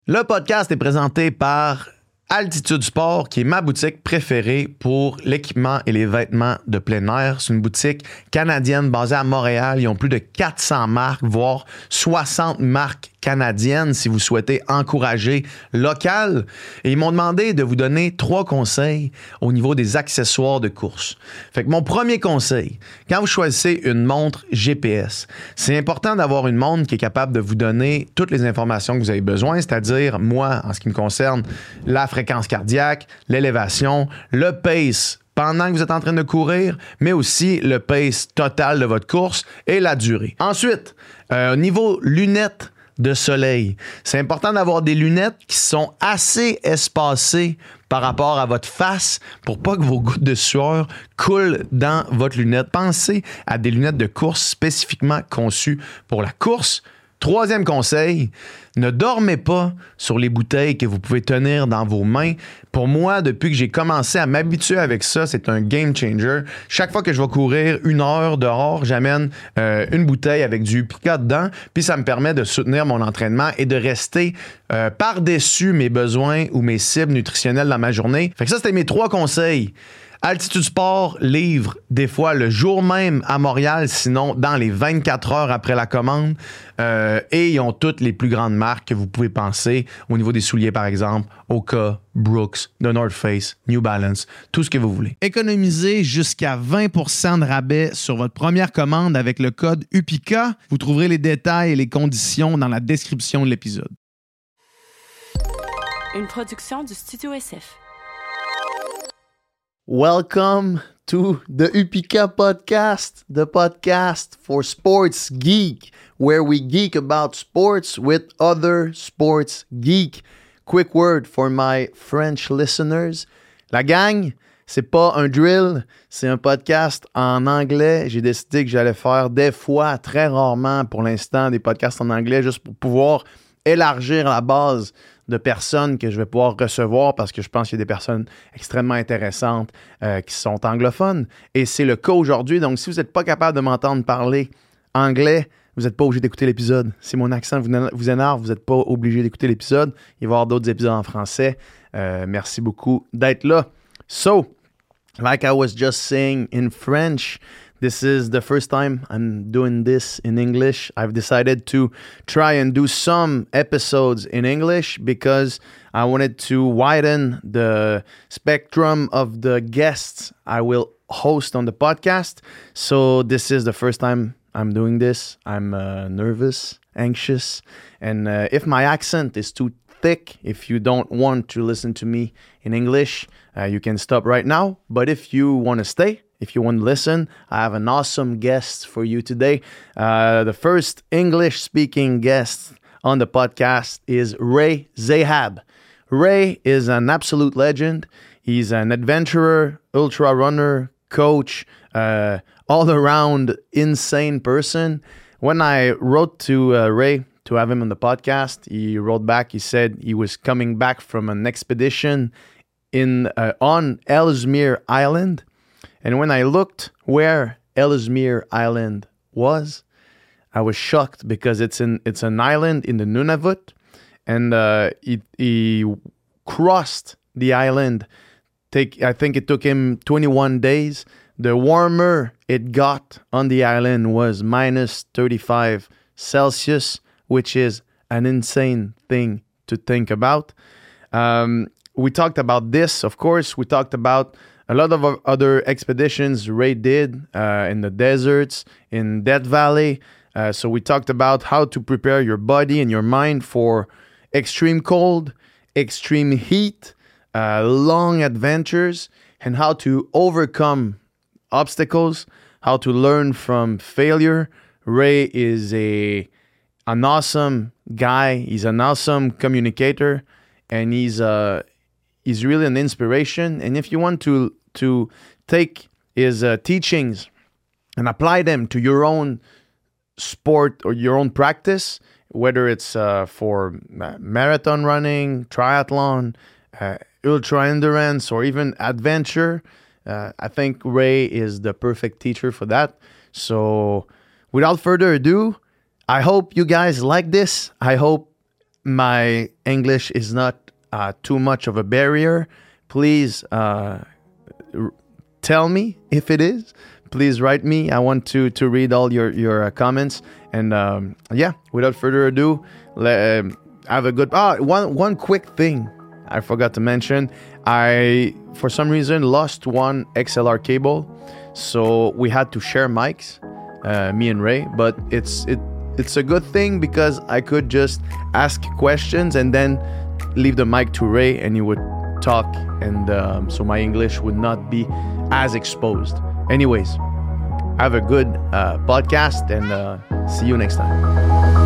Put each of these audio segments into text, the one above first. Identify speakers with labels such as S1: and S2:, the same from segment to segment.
S1: Le podcast est présenté par Altitude Sport, qui est ma boutique préférée pour l'équipement et les vêtements de plein air. C'est une boutique canadienne basée à Montréal. Ils ont plus de 400 marques, voire 60 marques canadiennes si vous souhaitez encourager local. Et ils m'ont demandé de vous donner 3 conseils au niveau des accessoires de course. Fait que mon premier conseil, quand vous choisissez une montre GPS, c'est important d'avoir une montre qui est capable de vous donner toutes les informations que vous avez besoin, c'est-à-dire, moi, en ce qui me concerne, la fréquence cardiaque, l'élévation, le pace pendant que vous êtes en train de courir, mais aussi le pace total de votre course et la durée. Ensuite, au niveau lunettes de soleil, c'est important d'avoir des lunettes qui sont assez espacées par rapport à votre face pour pas que vos gouttes de sueur coulent dans votre lunette. Pensez à des lunettes de course spécifiquement conçues pour la course. Troisième conseil, ne dormez pas sur les bouteilles que vous pouvez tenir dans vos mains. Pour moi, depuis que j'ai commencé à m'habituer avec ça, c'est un game changer. Chaque fois que je vais courir 1 heure dehors, j'amène une bouteille avec du Upica dedans, puis ça me permet de soutenir mon entraînement et de rester par-dessus mes besoins ou mes cibles nutritionnelles dans ma journée. Fait que ça, c'était mes 3 conseils. Altitude Sport livre des fois le jour même à Montréal, sinon dans les 24 heures après la commande. Et ils ont toutes les plus grandes marques que vous pouvez penser au niveau des souliers, par exemple, Hoka, Brooks, The North Face, New Balance, tout ce que vous voulez.
S2: Économisez jusqu'à 20% de rabais sur votre première commande avec le code UPICA. Vous trouverez les détails et les conditions dans la description de l'épisode.
S3: Une production du Studio SF.
S4: Welcome to the Upica podcast, the podcast for sports geek, where we geek about sports with other sports geek. Quick word for my French listeners. La gang, c'est pas un drill, c'est un podcast en anglais. J'ai décidé que j'allais faire des fois, très rarement pour l'instant, des podcasts en anglais juste pour pouvoir élargir la base de personnes que je vais pouvoir recevoir parce que je pense qu'il y a des personnes extrêmement intéressantes qui sont anglophones. Et c'est le cas aujourd'hui. Donc, si vous n'êtes pas capable de m'entendre parler anglais, vous n'êtes pas obligé d'écouter l'épisode. Si mon accent vous énerve, vous n'êtes pas obligé d'écouter l'épisode. Il va y avoir d'autres épisodes en français. Merci beaucoup d'être là. So, like I was just saying in French, this is the first time I'm doing this in English. I've decided to try and do some episodes in English because I wanted to widen the spectrum of the guests I will host on the podcast. So this is the first time I'm doing this. I'm nervous, anxious, and if my accent is too thick, if you don't want to listen to me in English, you can stop right now. But if you want to stay, if you want to listen, I have an awesome guest for you today. The first English-speaking guest on the podcast is Ray Zahab. Ray is an absolute legend. He's an adventurer, ultra runner, coach, all-around insane person. When I wrote to Ray to have him on the podcast, he wrote back. He said he was coming back from an expedition on Ellesmere Island. And when I looked where Ellesmere Island was, I was shocked because it's an island in the Nunavut, and he crossed the island. I think it took him 21 days. The warmer it got on the island was minus 35 Celsius, which is an insane thing to think about. We talked about this, of course. We talked about a lot of other expeditions Ray did in the deserts, in Death Valley. So we talked about how to prepare your body and your mind for extreme cold, extreme heat, long adventures, and how to overcome obstacles, how to learn from failure. Ray is an awesome guy. He's an awesome communicator, and he's really an inspiration. And if you want to take his teachings and apply them to your own sport or your own practice, whether it's for marathon running, triathlon, ultra endurance, or even adventure, I think Ray is the perfect teacher for that. So without further ado, I hope you guys like this. I hope my English is not too much of a barrier, please tell me if it is. Please write me. I want to read all your comments. And without further ado, have a good... one quick thing I forgot to mention. I, for some reason, lost one XLR cable. So we had to share mics, me and Ray. But it's a good thing because I could just ask questions and then leave the mic to Ray and he would talk. And so my English would not be as exposed. Anyways, have a good podcast and see you next time.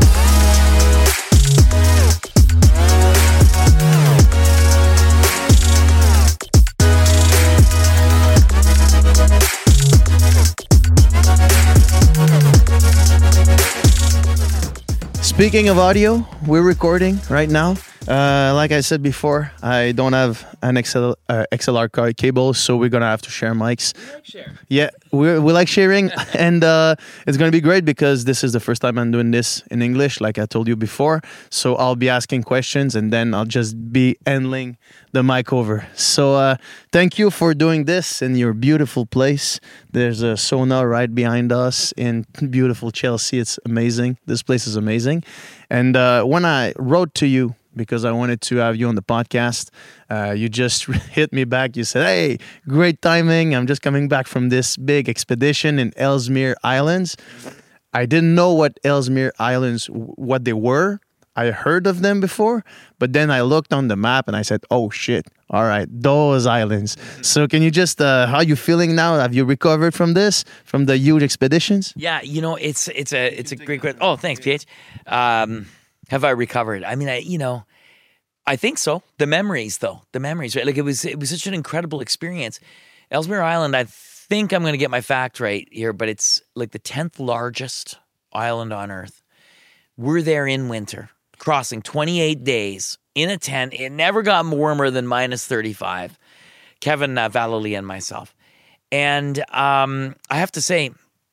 S4: Speaking of audio, we're recording right now. Like I said before, I don't have an XLR card cable, so we're gonna have to share mics.
S5: We like sharing.
S4: Yeah, we like sharing, and it's gonna be great because this is the first time I'm doing this in English, like I told you before. So I'll be asking questions, and then I'll just be handling the mic over. So thank you for doing this in your beautiful place. There's a sauna right behind us in beautiful Chelsea. It's amazing. This place is amazing. And when I wrote to you, because I wanted to have you on the podcast, you just hit me back. You said, hey, great timing. I'm just coming back from this big expedition in Ellesmere Islands. I didn't know what Ellesmere Islands, what they were. I heard of them before, but then I looked on the map and I said, oh shit, all right, those islands. So can you just, how are you feeling now? Have you recovered from this, from the huge expeditions?
S5: Yeah, it's a great question. Oh, thanks, PH. Have I recovered? I mean, I think so. The memories, right? Like it was such an incredible experience. Ellesmere Island, I think I'm going to get my fact right here, but it's like the 10th largest island on Earth. We're there in winter, crossing 28 days in a tent. It never got warmer than minus 35. Kevin Vallely and myself. And I have to say,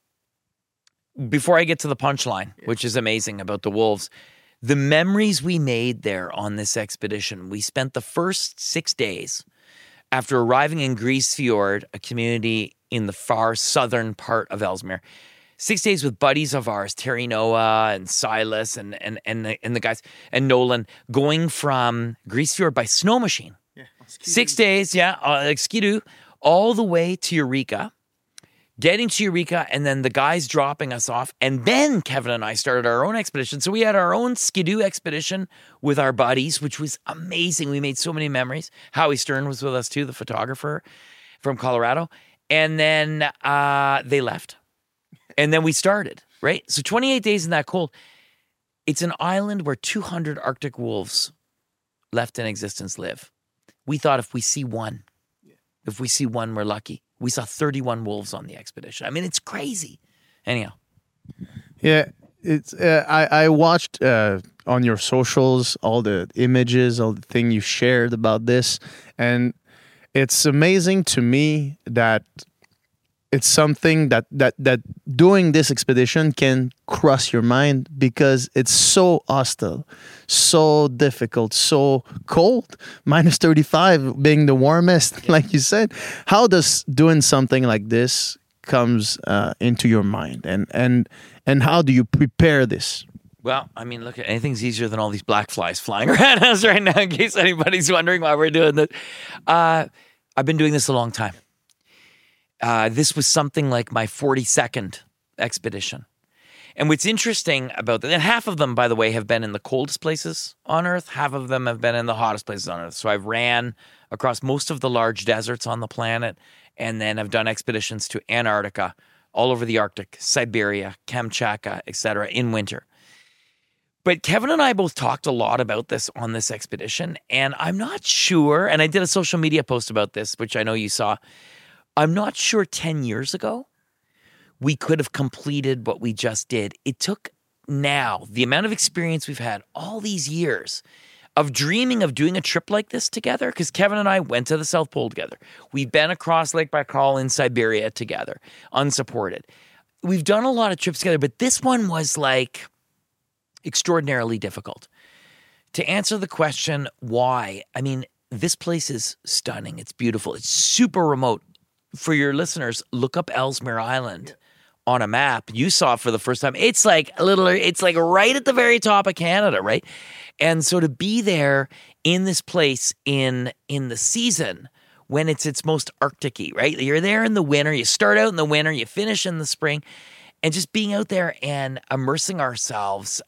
S5: before I get to the punchline, which is amazing about the wolves, the memories we made there on this expedition, we spent the first 6 days after arriving in Grise Fjord, a community in the far southern part of Ellesmere. 6 days with buddies of ours, Terry Noah and Silas and the guys, and Nolan, going from Grise Fjord by snow machine. Yeah, 6 days, like Ski-Doo, all the way to Eureka. Getting to Eureka, and then the guys dropping us off. And then Kevin and I started our own expedition. So we had our own Ski-Doo expedition with our buddies, which was amazing. We made so many memories. Howie Stern was with us too, the photographer from Colorado. And then they left. And then we started, right? So 28 days in that cold. It's an island where 200 Arctic wolves left in existence live. We thought if we see one, we're lucky. We saw 31 wolves on the expedition. I mean, it's crazy. Anyhow.
S4: Yeah, it's. I watched on your socials all the images, all the thing you shared about this, and it's amazing to me that it's something that doing this expedition can cross your mind because it's so hostile, so difficult, so cold. Minus 35 being the warmest, like you said. How does doing something like this comes into your mind, and how do you prepare this?
S5: Well, I mean, look, anything's easier than all these black flies flying around us right now, in case anybody's wondering why we're doing this. I've been doing this a long time. This was something like my 42nd expedition. And what's interesting about that, and half of them, by the way, have been in the coldest places on Earth. Half of them have been in the hottest places on Earth. So I've ran across most of the large deserts on the planet, and then I've done expeditions to Antarctica, all over the Arctic, Siberia, Kamchatka, etc., in winter. But Kevin and I both talked a lot about this on this expedition, and I'm not sure, and I did a social media post about this, which I know you saw. I'm not sure 10 years ago we could have completed what we just did. It took now, the amount of experience we've had all these years of dreaming of doing a trip like this together, because Kevin and I went to the South Pole together. We've been across Lake Baikal in Siberia together, unsupported. We've done a lot of trips together, but this one was like extraordinarily difficult. to answer the question why, I mean, this place is stunning. It's beautiful. It's super remote. For your listeners, look up Ellesmere Island on a map. You saw it for the first time. It's like right at the very top of Canada, right? And so to be there in this place in the season when it's its most Arctic-y, right? You're there in the winter. You start out in the winter. You finish in the spring. And just being out there and immersing ourselves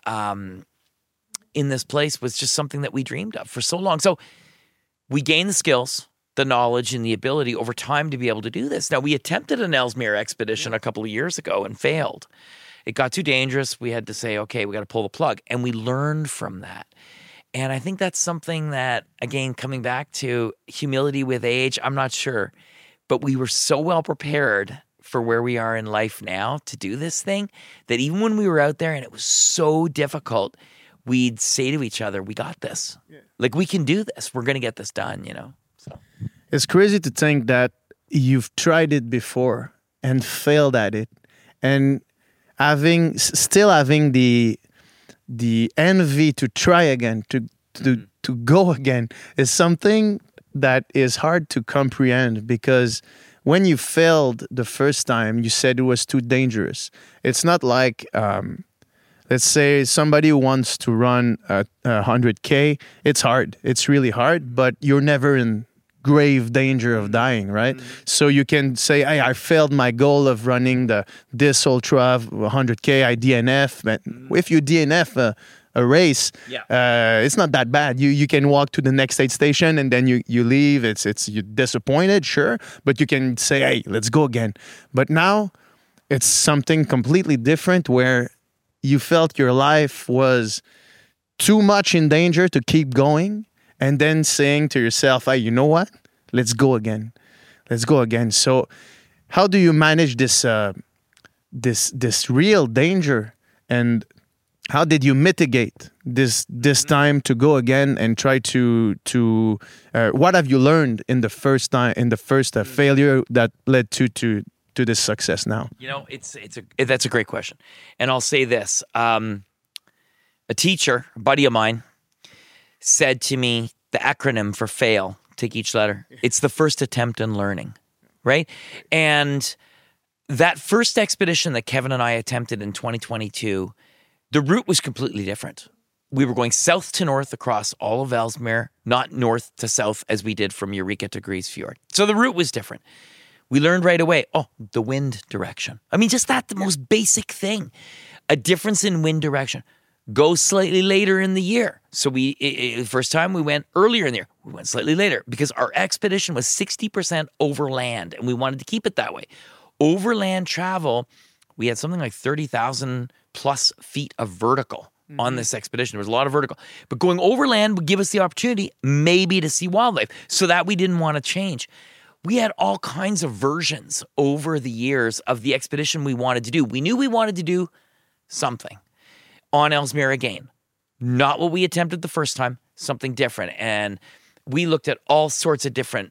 S5: in this place was just something that we dreamed of for so long. So we gained the skills, the knowledge, and the ability over time to be able to do this. Now, we attempted an Ellesmere expedition a couple of years ago and failed. It got too dangerous. We had to say, okay, we got to pull the plug. And we learned from that. And I think that's something that, again, coming back to humility with age, I'm not sure. But we were so well prepared for where we are in life now to do this thing that even when we were out there and it was so difficult, we'd say to each other, we got this. Yeah. Like, we can do this. We're going to get this done, you know? So
S6: it's crazy to think that you've tried it before and failed at it. And still having the envy to try again, to go again, is something that is hard to comprehend, because when you failed the first time, you said it was too dangerous. It's not like, let's say somebody who wants to run a 100K, it's hard. It's really hard, but you're never in grave danger of dying, right? Mm-hmm. So you can say, hey, I failed my goal of running this ultra 100K, I DNF. But if you DNF a race, it's not that bad. You can walk to the next aid station and then you leave. It's you're disappointed, sure, but you can say, hey, let's go again. But now it's something completely different, where you felt your life was too much in danger to keep going, and then saying to yourself, hey, you know what? Let's go again. Let's go again. So how do you manage this real danger, and how did you mitigate this time to go again and try to what have you learned in the first failure that led to this success now?
S5: You know, that's a great question. And I'll say this. A teacher, a buddy of mine, said to me, the acronym for FAIL, take each letter. It's the first attempt in learning, right? And that first expedition that Kevin and I attempted in 2022, the route was completely different. We were going south to north across all of Ellesmere, not north to south as we did from Eureka to Grise Fiord. So the route was different. We learned right away, the wind direction. I mean, just the most basic thing. A difference in wind direction. Go slightly later in the year. So the first time we went earlier in the year, we went slightly later because our expedition was 60% overland, and we wanted to keep it that way. Overland travel, we had something like 30,000 plus feet of vertical on this expedition. There was a lot of vertical. But going overland would give us the opportunity maybe to see wildlife, so that we didn't want to change. We had all kinds of versions over the years of the expedition we wanted to do. We knew we wanted to do something on Ellesmere again. Not what we attempted the first time, something different. And we looked at all sorts of different,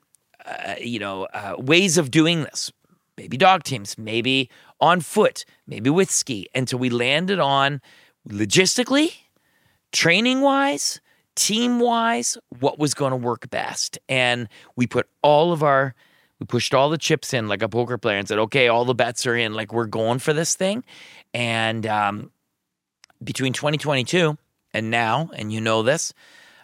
S5: ways of doing this. Maybe dog teams, maybe on foot, maybe with ski. Until we landed on, logistically, training-wise, team-wise, what was going to work best. And we pushed all the chips in like a poker player and said, okay, all the bets are in. Like, we're going for this thing. And between 2022 and now, and you know this,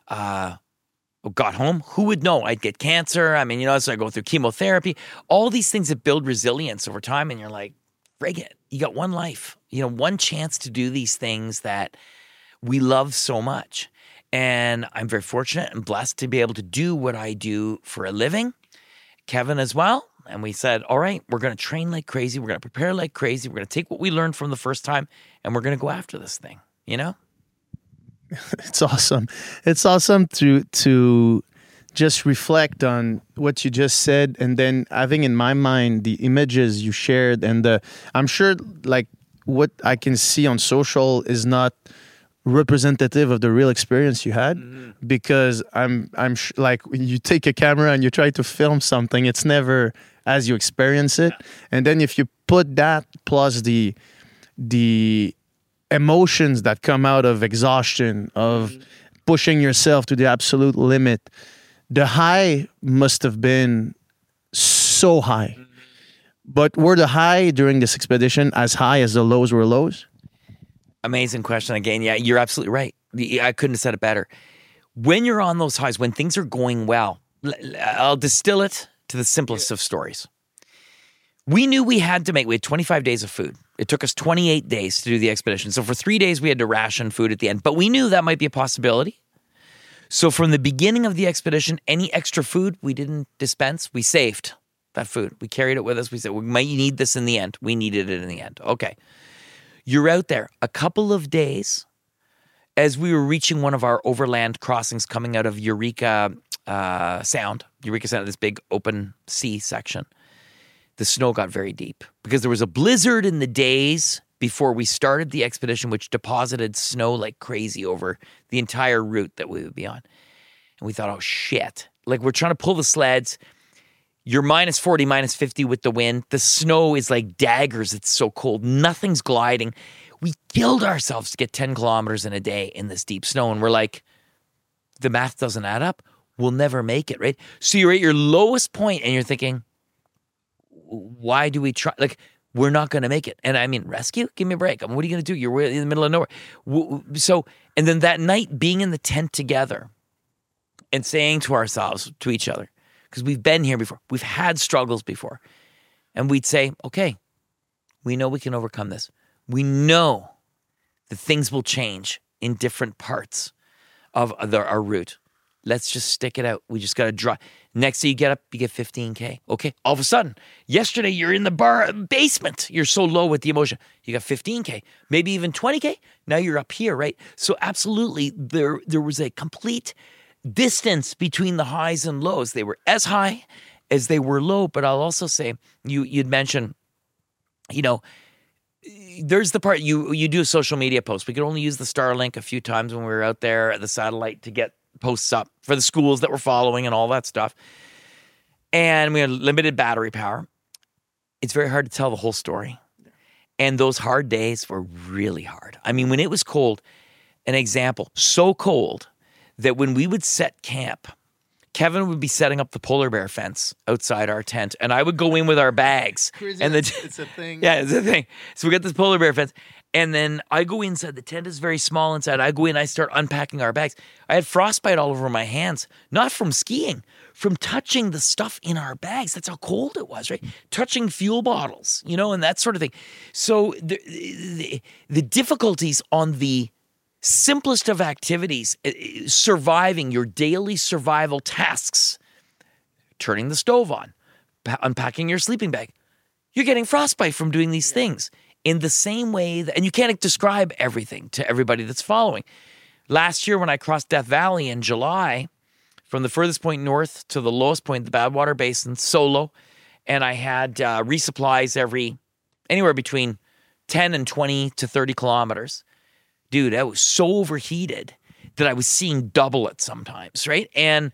S5: got home, who would know? I'd get cancer. I mean, so I go through chemotherapy, all these things that build resilience over time. And you're like, frig it, you got one life, one chance to do these things that we love so much. And I'm very fortunate and blessed to be able to do what I do for a living. Kevin as well. And we said, all right, we're going to train like crazy. We're going to prepare like crazy. We're going to take what we learned from the first time, and we're going to go after this thing,
S6: It's awesome. It's awesome to just reflect on what you just said, and then having in my mind the images you shared, and I'm sure like what I can see on social is not representative of the real experience you had, because I'm like, when you take a camera and you try to film something, it's never as you experience it. And then if you put that plus the emotions that come out of exhaustion, of pushing yourself to the absolute limit. The high must have been so high. But were the high during this expedition as high as the lows were lows?
S5: Amazing question again. Yeah, you're absolutely right. I couldn't have said it better. When you're on those highs, when things are going well, I'll distill it to the simplest of stories. We knew we had 25 days of food. It took us 28 days to do the expedition. So for 3 days, we had to ration food at the end. But we knew that might be a possibility. So from the beginning of the expedition, any extra food we didn't dispense, we saved that food. We carried it with us. We said, we might need this in the end. We needed it in the end. Okay. You're out there a couple of days as we were reaching one of our overland crossings coming out of Eureka Sound, this big open sea section. The snow got very deep because there was a blizzard in the days before we started the expedition, which deposited snow like crazy over the entire route that we would be on. And we thought, oh shit. Like we're trying to pull the sleds. You're minus 40, minus 50 with the wind. The snow is like daggers. It's so cold. Nothing's gliding. We killed ourselves to get 10 kilometers in a day in this deep snow. And we're like, the math doesn't add up. We'll never make it, right? So you're at your lowest point and you're thinking, why do we try? Like, we're not going to make it. And I mean, rescue? Give me a break. I mean, what are you going to do? You're in the middle of nowhere. So, and then that night being in the tent together and saying to ourselves, to each other, because we've been here before, we've had struggles before. And we'd say, okay, we know we can overcome this. We know that things will change in different parts of our route. Let's just stick it out. We just got to draw. Next day you get up, you get 15K. Okay. All of a sudden, yesterday you're in the basement. You're so low with the emotion. You got 15K, maybe even 20K. Now you're up here, right? So absolutely, there was a complete distance between the highs and lows. They were as high as they were low. But I'll also say, you'd mentioned, there's the part you do a social media post. We could only use the Starlink a few times when we were out there at the satellite to get posts up for the schools that we're following and all that stuff. And we had limited battery power. It's very hard to tell the whole story. And those hard days were really hard. I mean, when it was cold, an example, so cold that when we would set camp, Kevin would be setting up the polar bear fence outside our tent, and I would go in with our bags.
S6: Crazy.
S5: And
S6: It's a thing.
S5: Yeah, it's a thing. So we got this polar bear fence. And then I go inside. The tent is very small inside. I go in, I start unpacking our bags. I had frostbite all over my hands, not from skiing, from touching the stuff in our bags. That's how cold it was, right? Touching fuel bottles, and that sort of thing. So the difficulties on the simplest of activities, surviving your daily survival tasks, turning the stove on, unpacking your sleeping bag, you're getting frostbite from doing these things. In the same way and you can't describe everything to everybody that's following. Last year when I crossed Death Valley in July, from the furthest point north to the lowest point, the Badwater Basin, solo, and I had resupplies anywhere between 10 and 20 to 30 kilometers. Dude, I was so overheated that I was seeing double it sometimes, right? And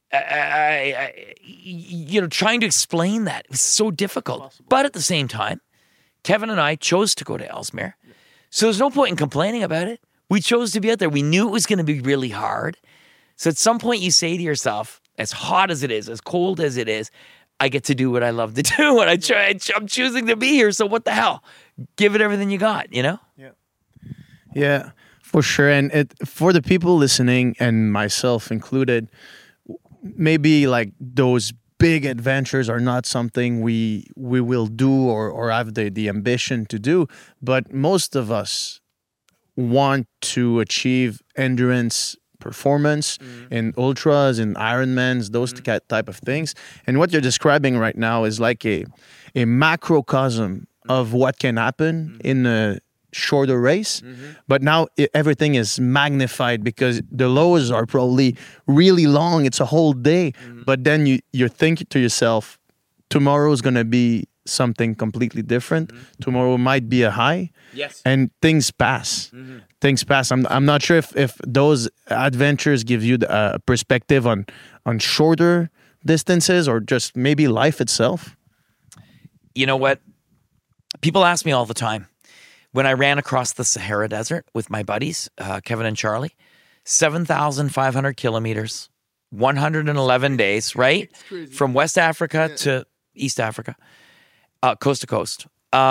S5: trying to explain that was so difficult. But at the same time, Kevin and I chose to go to Ellesmere. So there's no point in complaining about it. We chose to be out there. We knew it was going to be really hard. So at some point you say to yourself, as hot as it is, as cold as it is, I get to do what I love to do. And I'm choosing to be here. So what the hell? Give it everything you got, Yeah.
S6: Yeah, for sure. And for the people listening, and myself included, maybe like those big adventures are not something we will do or have the ambition to do, but most of us want to achieve endurance performance in ultras and Ironmans, those type of things. And what you're describing right now is like a macrocosm of what can happen in a shorter race, but now everything is magnified because the lows are probably really long. It's a whole day, but then you're thinking to yourself, tomorrow is going to be something completely different. Tomorrow might be a high, and things pass. Things pass. I'm not sure if those adventures give you a perspective on shorter distances or just maybe life itself.
S5: You know what? People ask me all the time. When I ran across the Sahara Desert with my buddies, Kevin and Charlie, 7,500 kilometers, 111 days, right? From West Africa to East Africa, coast to coast.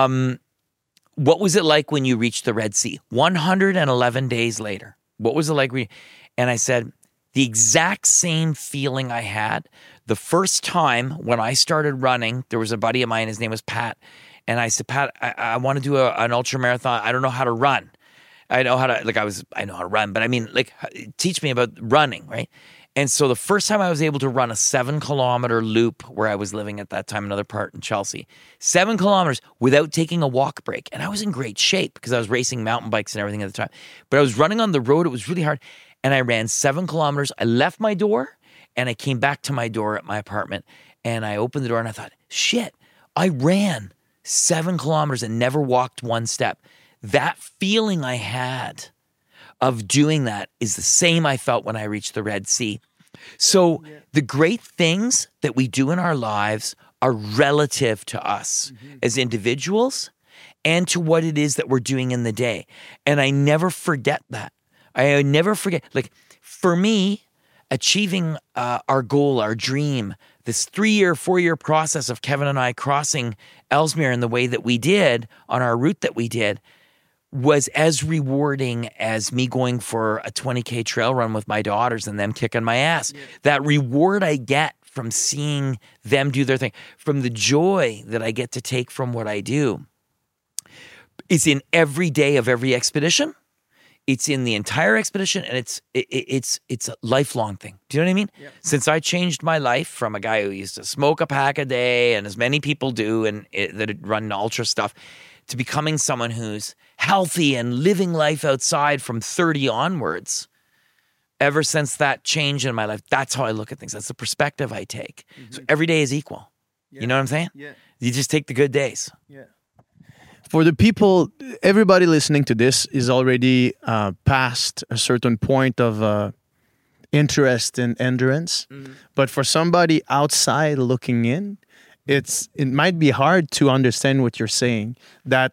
S5: What was it like when you reached the Red Sea? 111 days later. What was it like? And I said, the exact same feeling I had the first time when I started running. There was a buddy of mine, his name was Pat. And I said, Pat, I want to do an ultra marathon. I don't know how to run. I know how to run, but I mean, like, teach me about running, right? And so the first time I was able to run a 7-kilometer loop where I was living at that time, another part in Chelsea, 7 kilometers without taking a walk break. And I was in great shape because I was racing mountain bikes and everything at the time. But I was running on the road. It was really hard. And I ran 7 kilometers. I left my door and I came back to my door at my apartment and I opened the door and I thought, shit, I ran 7 kilometers and never walked one step. That feeling I had of doing that is the same I felt when I reached the Red Sea. So the great things that we do in our lives are relative to us as individuals and to what it is that we're doing in the day. And I never forget that. I never forget. Like, for me, achieving our goal, our dream, this 3-year, 4-year process of Kevin and I crossing Ellesmere in the way that we did on our route that we did was as rewarding as me going for a 20K trail run with my daughters and them kicking my ass. Yeah. That reward I get from seeing them do their thing, from the joy that I get to take from what I do, is in every day of every expedition. It's in the entire expedition, and it's a lifelong thing. Do you know what I mean? Yeah. Since I changed my life from a guy who used to smoke a pack a day, and as many people do, and that run ultra stuff, to becoming someone who's healthy and living life outside from 30 onwards. Ever since that change in my life, that's how I look at things. That's the perspective I take. So every day is equal. Yeah. You know what I'm saying? Yeah. You just take the good days.
S6: Yeah. For the people, everybody listening to this is already past a certain point of interest in endurance. But for somebody outside looking in, it might be hard to understand what you're saying. That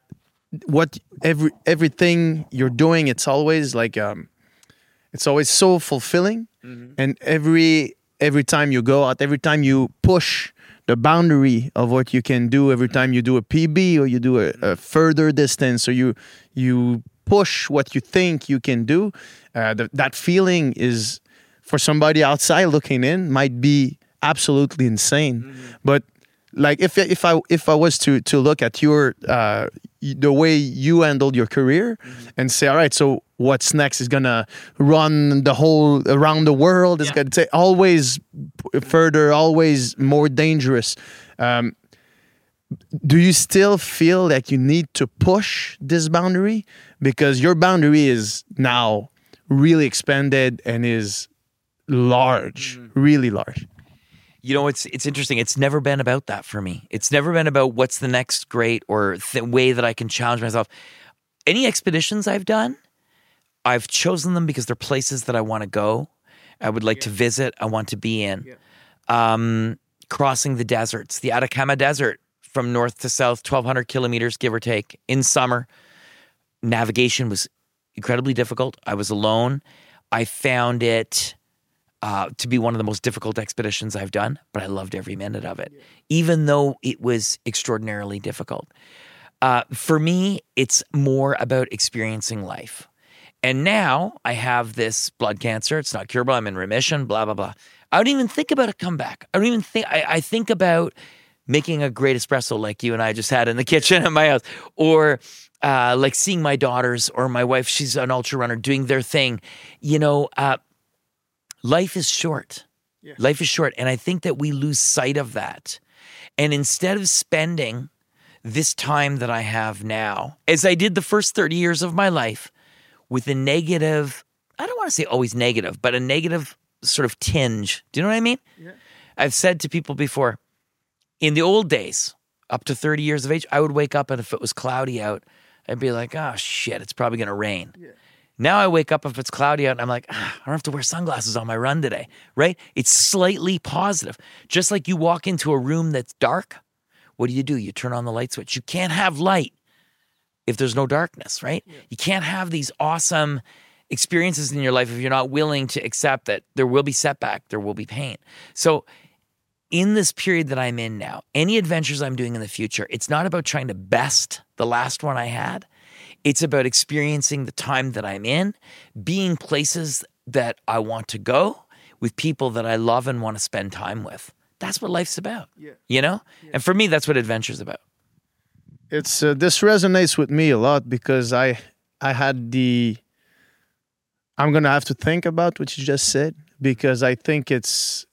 S6: everything you're doing, it's always like it's always so fulfilling. And every time you go out, every time you push the boundary of what you can do, every time you do a PB or you do a further distance, or you push what you think you can do, that feeling is, for somebody outside looking in, might be absolutely insane. But like if I was to look at your the way you handled your career and say, all right, so what's next? Is gonna run the whole around the world. It's gonna take always further, always more dangerous. Do you still feel like you need to push this boundary? Because your boundary is now really expanded and is large, really large.
S5: You know, it's interesting. It's never been about that for me. It's never been about what's the next great or way that I can challenge myself. Any expeditions I've done, I've chosen them because they're places that I want to go. I would like to visit. I want to be in. Crossing the deserts, the Atacama Desert from north to south, 1,200 kilometers, give or take, in summer. Navigation was incredibly difficult. I was alone. I found it to be one of the most difficult expeditions I've done, but I loved every minute of it, even though it was extraordinarily difficult. For me, it's more about experiencing life. And now I have this blood cancer. It's not curable. I'm in remission, blah, blah, blah. I don't even think about a comeback. I don't even think, I think about making a great espresso like you and I just had in the kitchen at my house, or like seeing my daughters or my wife, she's an ultra runner, doing their thing. You know, life is short. Yeah. Life is short. And I think that we lose sight of that. And instead of spending this time that I have now, as I did the first 30 years of my life, with a negative, I don't want to say always negative, but a negative sort of tinge. Do you know what I mean? Yeah. I've said to people before, in the old days, up to 30 years of age, I would wake up and if it was cloudy out, I'd be like, oh shit, it's probably going to rain. Yeah. Now I wake up if it's cloudy out and I'm like, I don't have to wear sunglasses on my run today, right? It's slightly positive. Just like you walk into a room that's dark, what do? You turn on the light switch. You can't have light if there's no darkness, right? Yeah. You can't have these awesome experiences in your life if you're not willing to accept that there will be setback, there will be pain. So in this period that I'm in now, any adventures I'm doing in the future, it's not about trying to best the last one I had. It's about experiencing the time that I'm in, being places that I want to go with people that I love and want to spend time with. That's what life's about, you know? And for me, that's what adventure's about.
S6: It's this resonates with me a lot because I had I'm gonna have to think about what you just said because I think it's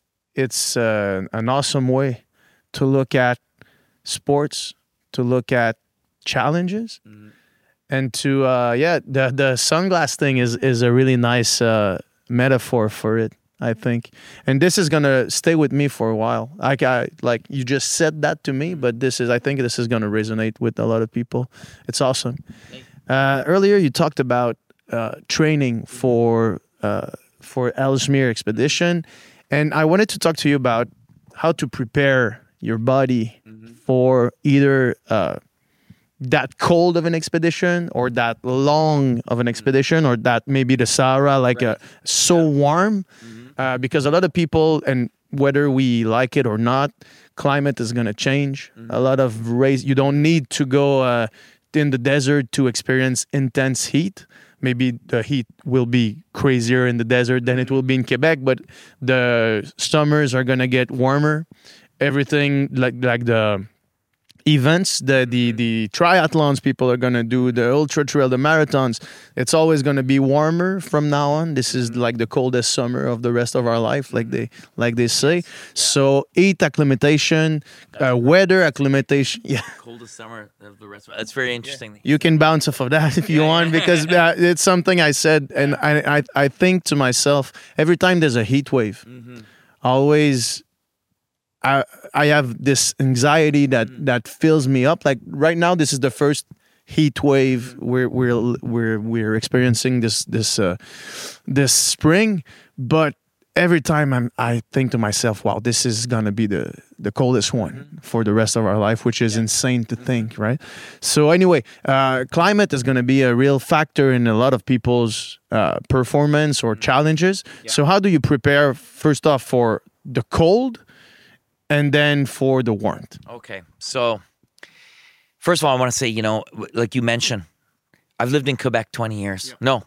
S6: an awesome way to look at sports, to look at challenges, and to the sunglass thing is a really nice metaphor for it, I think. And this is gonna stay with me for a while. Like you just said that to me, but I think this is gonna resonate with a lot of people. It's awesome. Earlier you talked about training for Ellesmere expedition, and I wanted to talk to you about how to prepare your body for either that cold of an expedition or that long of an expedition or that maybe the Sahara, like so warm. Because a lot of people, and whether we like it or not, climate is going to change. A lot of you don't need to go in the desert to experience intense heat. Maybe the heat will be crazier in the desert than it will be in Quebec, but the summers are going to get warmer. Everything like the events, the triathlons people are going to do, the ultra trail, the marathons, it's always going to be warmer from now on. This is like the coldest summer of the rest of our life, like they say. So heat acclimatation, weather acclimatation. Yeah.
S5: Coldest summer of the rest of it. That's very interesting.
S6: You can bounce off of that if you want, because it's something I said, and I think to myself, every time there's a heat wave, always I have this anxiety that fills me up. Like right now, this is the first heat wave we're experiencing this spring. But every time I think to myself, wow, this is gonna be the coldest one for the rest of our life, which is insane to think, right? So anyway, climate is gonna be a real factor in a lot of people's performance or challenges. Yeah. So how do you prepare first off for the cold? And then for the warmth.
S5: Okay. So, first of all, I want to say, like you mentioned, I've lived in Quebec 20 years. Yeah. No,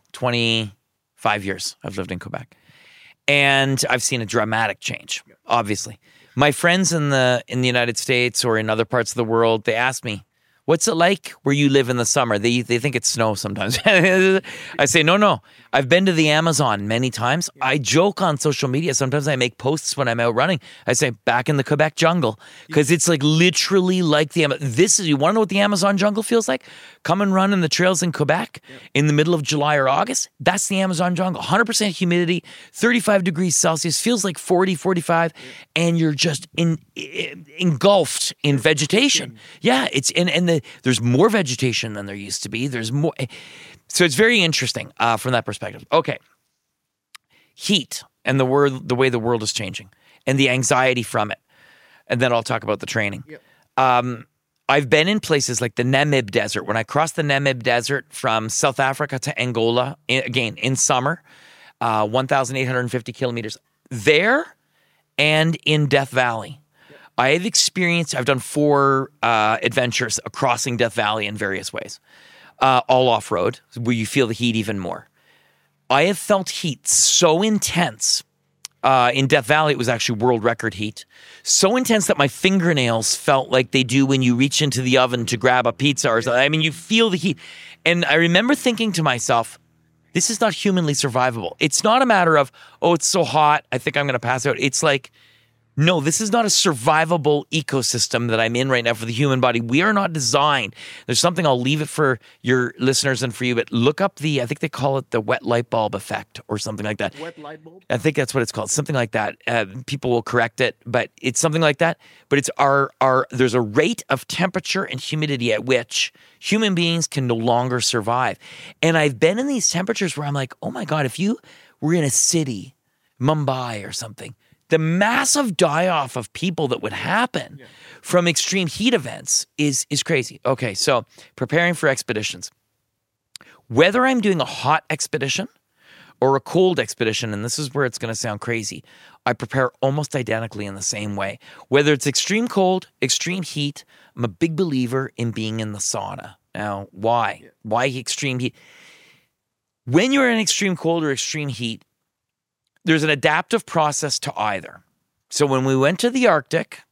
S5: 25 years I've lived in Quebec. And I've seen a dramatic change, obviously. My friends in the United States or in other parts of the world, they ask me, what's it like where you live in the summer? They think it's snow sometimes. I say, no. I've been to the Amazon many times. I joke on social media. Sometimes I make posts when I'm out running. I say, back in the Quebec jungle. Because it's like literally like the Amazon. You want to know what the Amazon jungle feels like? Come and run in the trails in Quebec in the middle of July or August. That's the Amazon jungle. 100% humidity, 35 degrees Celsius, feels like 40, 45, and you're just engulfed in vegetation. Yeah, it's there's more vegetation than there used to be. There's more. So it's very interesting from that perspective. Okay. Heat and the way the world is changing and the anxiety from it. And then I'll talk about the training. Yep. I've been in places like the Namib Desert. When I crossed the Namib Desert from South Africa to Angola, again, in summer, 1,850 kilometers there and in Death Valley. I've done 4 adventures crossing Death Valley in various ways, all off-road, where you feel the heat even more. I have felt heat so intense. In Death Valley, it was actually world record heat. So intense that my fingernails felt like they do when you reach into the oven to grab a pizza or something. I mean, you feel the heat. And I remember thinking to myself, this is not humanly survivable. It's not a matter of, oh, it's so hot, I think I'm going to pass out. It's like, no, this is not a survivable ecosystem that I'm in right now for the human body. We are not designed. There's something, I'll leave it for your listeners and for you, but look up I think they call it the wet light bulb effect or something like that.
S6: Wet light bulb?
S5: I think that's what it's called, something like that. People will correct it, but it's something like that. But it's there's a rate of temperature and humidity at which human beings can no longer survive. And I've been in these temperatures where I'm like, oh my God, if you were in a city, Mumbai or something, the massive die-off of people that would happen from extreme heat events is crazy. Okay, so preparing for expeditions. Whether I'm doing a hot expedition or a cold expedition, and this is where it's going to sound crazy, I prepare almost identically in the same way. Whether it's extreme cold, extreme heat, I'm a big believer in being in the sauna. Now, why? Why extreme heat? When you're in extreme cold or extreme heat, there's an adaptive process to either. So when we went to the Arctic,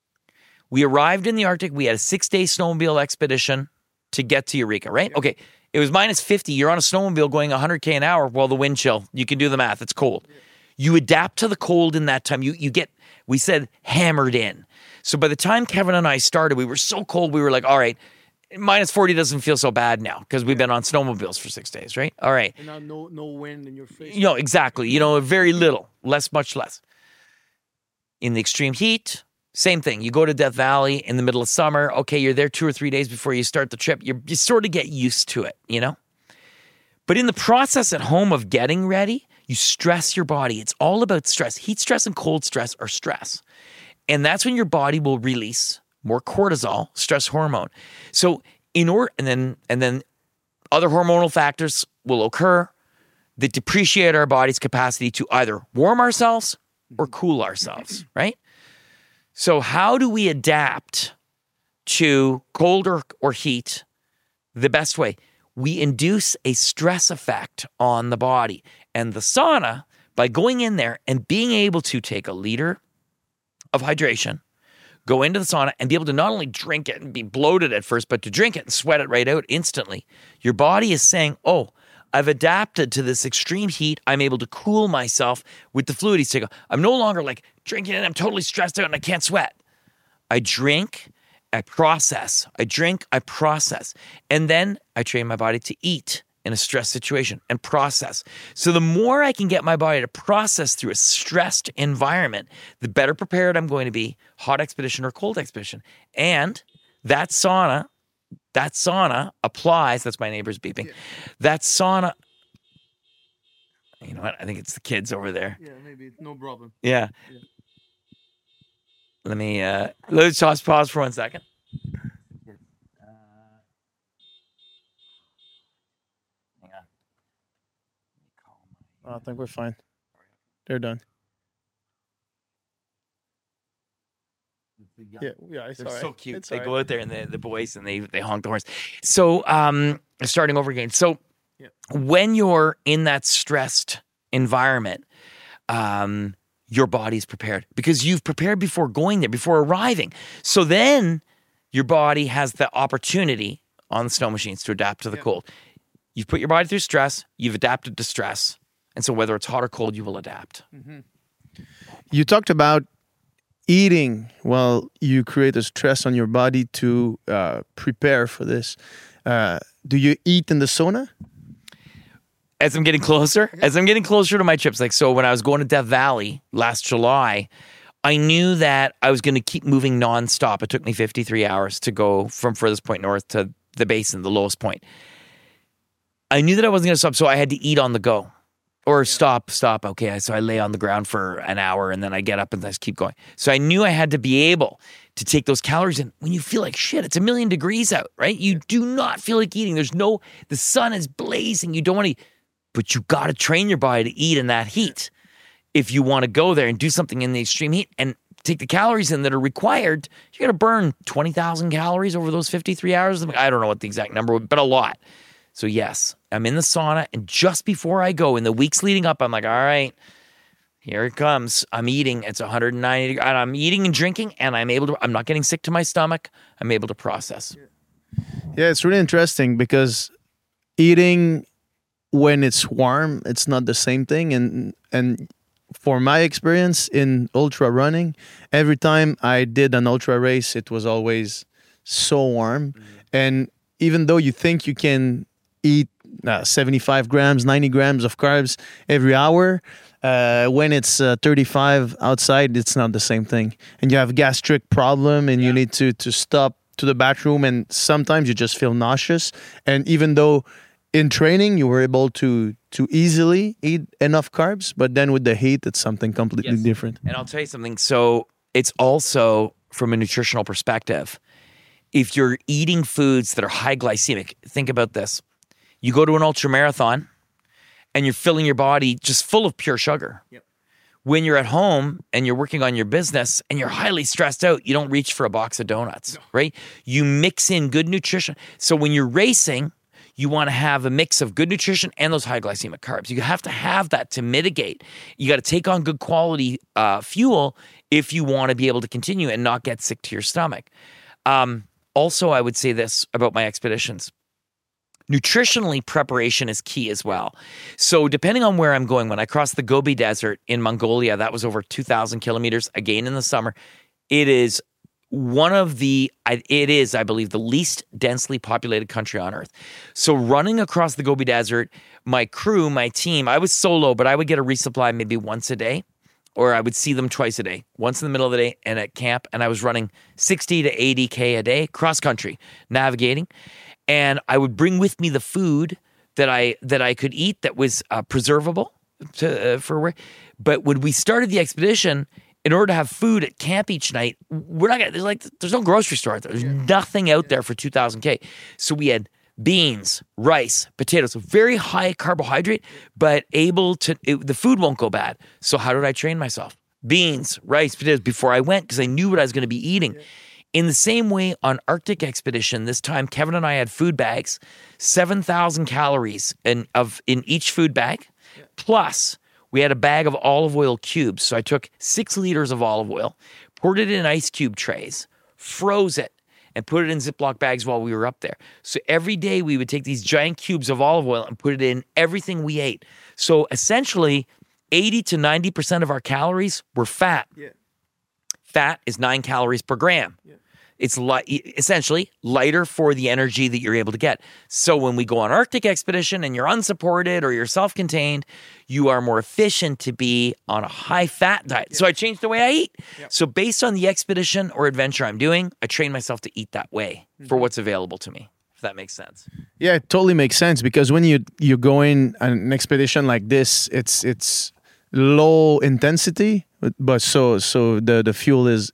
S5: we arrived in the Arctic, we had a 6-day snowmobile expedition to get to Eureka, right? Okay. It was minus 50. You're on a snowmobile going 100K an hour while the wind chill. You can do the math. It's cold. You adapt to the cold in that time. You get, we said, hammered in. So by the time Kevin and I started, we were so cold, we were like, all right, minus 40 doesn't feel so bad now because we've been on snowmobiles for 6 days, right? All right.
S6: And now no wind in your face.
S5: Exactly. Very little. Much less. In the extreme heat, same thing. You go to Death Valley in the middle of summer. Okay, you're there 2 or 3 days before you start the trip. You sort of get used to it, But in the process at home of getting ready, you stress your body. It's all about stress. Heat stress and cold stress are stress. And that's when your body will release more cortisol, stress hormone. So and then other hormonal factors will occur that depreciate our body's capacity to either warm ourselves or cool ourselves, right? So how do we adapt to cold or heat the best way? We induce a stress effect on the body. And the sauna, by going in there and being able to take a liter of hydration, go into the sauna and be able to not only drink it and be bloated at first, but to drink it and sweat it right out instantly, your body is saying, oh, I've adapted to this extreme heat. I'm able to cool myself with the fluid. I'm no longer like drinking and I'm totally stressed out and I can't sweat. I drink, I process. I drink, I process. And then I train my body to eat in a stress situation and process. So the more I can get my body to process through a stressed environment, the better prepared I'm going to be, hot expedition or cold expedition. And that sauna applies. That's my neighbor's beeping. Yeah. That sauna. You know what? I think it's the kids over there.
S6: Yeah, maybe. No problem.
S5: Yeah. Let's just pause for 1 second. Hang on.
S6: I think we're fine. They're done. Yeah, it's
S5: They're
S6: all right.
S5: so cute.
S6: It's
S5: They
S6: all
S5: go
S6: right.
S5: out there and the boys and they honk the horns. So starting over again. So when you're in that stressed environment, your body's prepared because you've prepared before going there, before arriving. So then your body has the opportunity on the snow machines to adapt to the cold. You've put your body through stress. You've adapted to stress. And so whether it's hot or cold, you will adapt.
S6: Mm-hmm. You talked about eating while you create a stress on your body to prepare for this. Do you eat in the sauna?
S5: As I'm getting closer to my trips, so when I was going to Death Valley last July, I knew that I was going to keep moving nonstop. It took me 53 hours to go from furthest point north to the basin, the lowest point. I knew that I wasn't going to stop, so I had to eat on the go. Or stop. Okay, so I lay on the ground for an hour and then I get up and just keep going. So I knew I had to be able to take those calories in. When you feel like shit, it's 1,000,000 degrees out, right? You do not feel like eating. The sun is blazing. You don't want to eat. But you got to train your body to eat in that heat if you want to go there and do something in the extreme heat and take the calories in that are required. You're going to burn 20,000 calories over those 53 hours. I don't know what the exact number would, but a lot. So yes, I'm in the sauna, and just before I go, in the weeks leading up, I'm like, all right, here it comes. I'm eating. It's 190 degrees. And I'm eating and drinking, and I'm not getting sick to my stomach. I'm able to process.
S6: Yeah, it's really interesting because eating when it's warm, it's not the same thing. And for my experience in ultra running, every time I did an ultra race, it was always so warm. Mm-hmm. And even though you think you can eat 75 grams, 90 grams of carbs every hour, when it's 35 outside, it's not the same thing. And you have a gastric problem and you need to stop to the bathroom, and sometimes you just feel nauseous. And even though in training you were able to easily eat enough carbs, but then with the heat, it's something completely different.
S5: And I'll tell you something. So it's also from a nutritional perspective. If you're eating foods that are high glycemic, think about this. You go to an ultra marathon and you're filling your body just full of pure sugar. When you're at home and you're working on your business and you're highly stressed out, you don't reach for a box of donuts, right? You mix in good nutrition. So when you're racing, you want to have a mix of good nutrition and those high glycemic carbs. You have to have that to mitigate. You got to take on good quality fuel if you want to be able to continue and not get sick to your stomach. Also, I would say this about my expeditions. Nutritionally, preparation is key as well. So depending on where I'm going, when I crossed the Gobi Desert in Mongolia, that was over 2,000 kilometers, again in the summer. It is I believe, the least densely populated country on earth. So running across the Gobi Desert, my crew, my team, I was solo, but I would get a resupply maybe once a day, or I would see them twice a day, once in the middle of the day and at camp. And I was running 60 to 80K a day, cross country, navigating. And I would bring with me the food that I could eat that was preservable But when we started the expedition, in order to have food at camp each night, there's no grocery store. There's nothing out there for 2,000K. So we had beans, rice, potatoes, so very high carbohydrate, but the food won't go bad. So how did I train myself? Beans, rice, potatoes before I went, because I knew what I was going to be eating. In the same way, on Arctic expedition, this time Kevin and I had food bags, 7,000 calories in each food bag, plus we had a bag of olive oil cubes. So I took 6 liters of olive oil, poured it in ice cube trays, froze it, and put it in Ziploc bags while we were up there. So every day we would take these giant cubes of olive oil and put it in everything we ate. So essentially, 80 to 90% of our calories were fat. Fat is 9 calories per gram. It's essentially lighter for the energy that you're able to get. So when we go on Arctic expedition and you're unsupported or you're self-contained, you are more efficient to be on a high-fat diet. So I changed the way I eat. So based on the expedition or adventure I'm doing, I train myself to eat that way for what's available to me, if that makes sense.
S6: Yeah, it totally makes sense, because when you go in an expedition like this, it's low intensity, but so the fuel is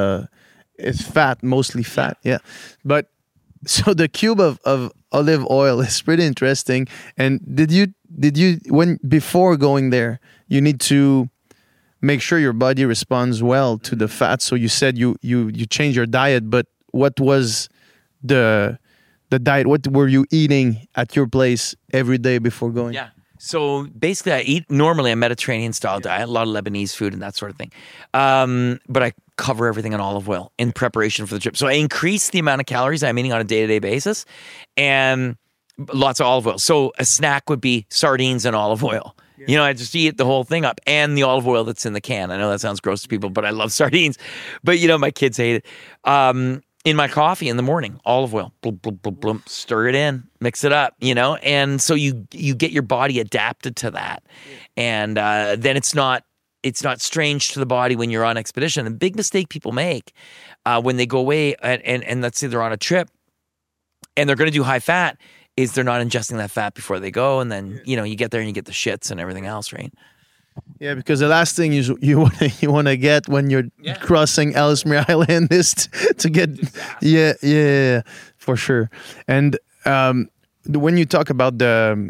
S6: fat, mostly fat. Yeah. But so the cube of olive oil is pretty interesting. And did you before going there, you need to make sure your body responds well to the fat. So you said you change your diet, but what was the diet? What were you eating at your place every day before going?
S5: Yeah. So basically, I eat normally a Mediterranean-style diet, a lot of Lebanese food and that sort of thing. But I cover everything in olive oil in preparation for the trip. So I increase the amount of calories I'm eating on a day-to-day basis, and lots of olive oil. So a snack would be sardines and olive oil. You know, I just eat the whole thing up, and the olive oil that's in the can. I know that sounds gross to people, but I love sardines. But, my kids hate it. In my coffee in the morning, olive oil, blum, blum, blum, blum, stir it in, mix it up, and so you get your body adapted to that. And then it's not strange to the body when you're on expedition. The big mistake people make when they go away and let's say they're on a trip and they're going to do high fat is they're not ingesting that fat before they go. And then, you get there and you get the shits and everything else, right?
S6: Yeah, because the last thing you want to get when you're crossing Ellesmere Island is to get yeah, for sure. And when you talk about the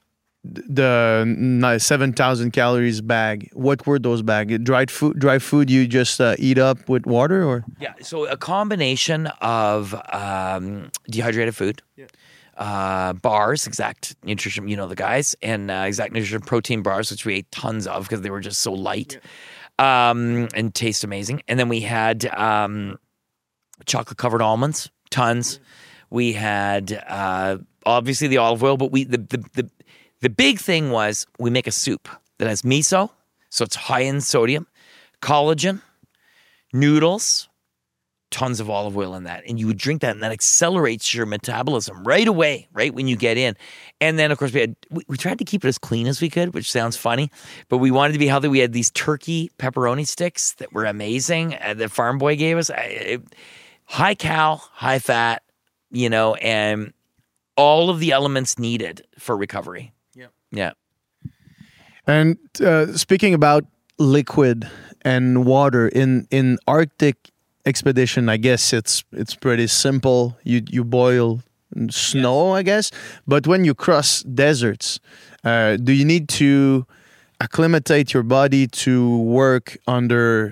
S6: 7,000 calories bag, what were those bags? Dry food you just eat up with water, or?
S5: Yeah, so a combination of dehydrated food. Bars, Exact Nutrition, the guys, and Exact Nutrition protein bars, which we ate tons of because they were just so light and taste amazing. And then we had chocolate covered almonds, tons. We had obviously the olive oil, but the big thing was we make a soup that has miso, so it's high in sodium, collagen, noodles, tons of olive oil in that, and you would drink that, and that accelerates your metabolism right away, right when you get in. And then, of course, we tried to keep it as clean as we could, which sounds funny, but we wanted to be healthy. We had these turkey pepperoni sticks that were amazing that Farm Boy gave us. High cal, high fat, and all of the elements needed for recovery. Yeah.
S6: And speaking about liquid and water in Arctic expedition, I guess it's pretty simple. You boil snow, I guess. But when you cross deserts, Do you need to acclimatate your body to work under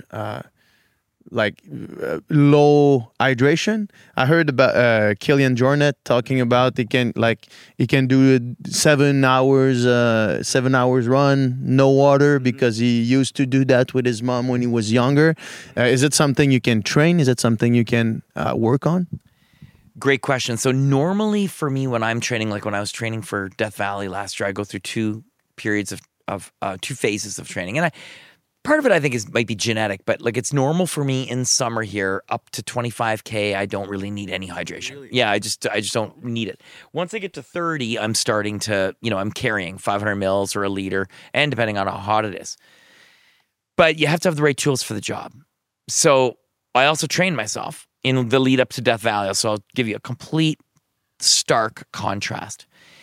S6: low hydration? I heard about Killian Jornet talking about he can do 7 hours run, no water, because he used to do that with his mom when he was younger. Is it something you can train? Is it something you can work on?
S5: Great question. So normally for me, when I'm training, like when I was training for Death Valley last year, I go through 2 periods of 2 phases of training. And part of it I think might be genetic, but like it's normal for me in summer here up to 25K. I don't really need any hydration. Really? Yeah, I just don't need it. Once I get to 30, I'm starting to, I'm carrying 500 mils or a liter, and depending on how hot it is. But you have to have the right tools for the job. So I also train myself in the lead up to Death Valley. So I'll give you a complete stark contrast.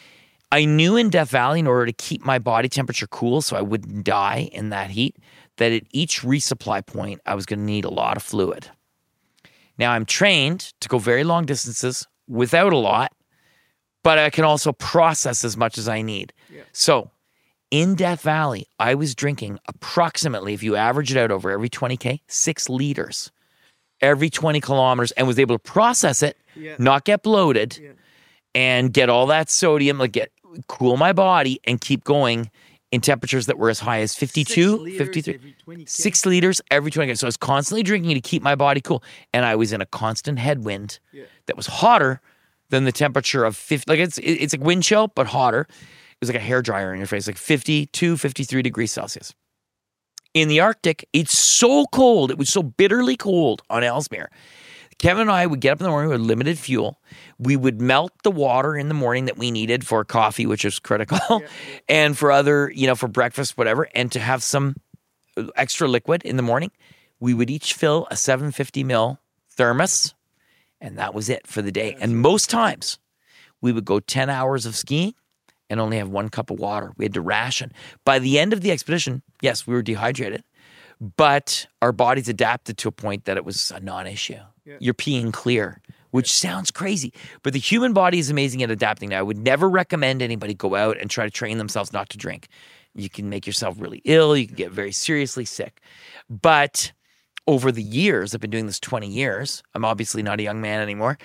S5: I knew in Death Valley, in order to keep my body temperature cool so I wouldn't die in that heat, that at each resupply point, I was going to need a lot of fluid. Now, I'm trained to go very long distances without a lot, but I can also process as much as I need. Yeah. So in Death Valley, I was drinking approximately, if you average it out over every 20K, 6 liters every 20 kilometers, and was able to process it, not get bloated, and get all that sodium, cool my body and keep going in temperatures that were as high as 52, 53. 6 liters every 20K. So I was constantly drinking to keep my body cool. And I was in a constant headwind that was hotter than the temperature of 50. Like it's like wind chill, but hotter. It was like a hairdryer in your face, like 52, 53 degrees Celsius. In the Arctic, it's so cold. It was so bitterly cold on Ellesmere. Kevin and I would get up in the morning with limited fuel. We would melt the water in the morning that we needed for coffee, which is critical, and for other, for breakfast, whatever, and to have some extra liquid in the morning. We would each fill a 750 ml thermos, and that was it for the day. And most times, we would go 10 hours of skiing and only have 1 cup of water. We had to ration. By the end of the expedition, yes, we were dehydrated, but our bodies adapted to a point that it was a non-issue. Yeah. You're peeing clear, which sounds crazy, but the human body is amazing at adapting. Now, I would never recommend anybody go out and try to train themselves not to drink. You can make yourself really ill. You can get very seriously sick. But over the years, I've been doing this 20 years. I'm obviously not a young man anymore.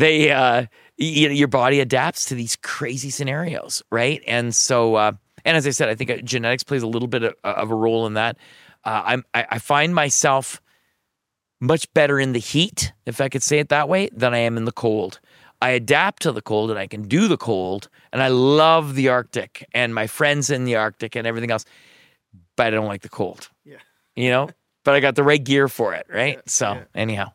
S5: Your body adapts to these crazy scenarios, right? And so, and as I said, I think genetics plays a little bit of a role in that. I find myself much better in the heat, if I could say it that way, than I am in the cold. I adapt to the cold and I can do the cold, and I love the Arctic and my friends in the Arctic and everything else, but I don't like the cold. Yeah. But I got the right gear for it, right? Anyhow.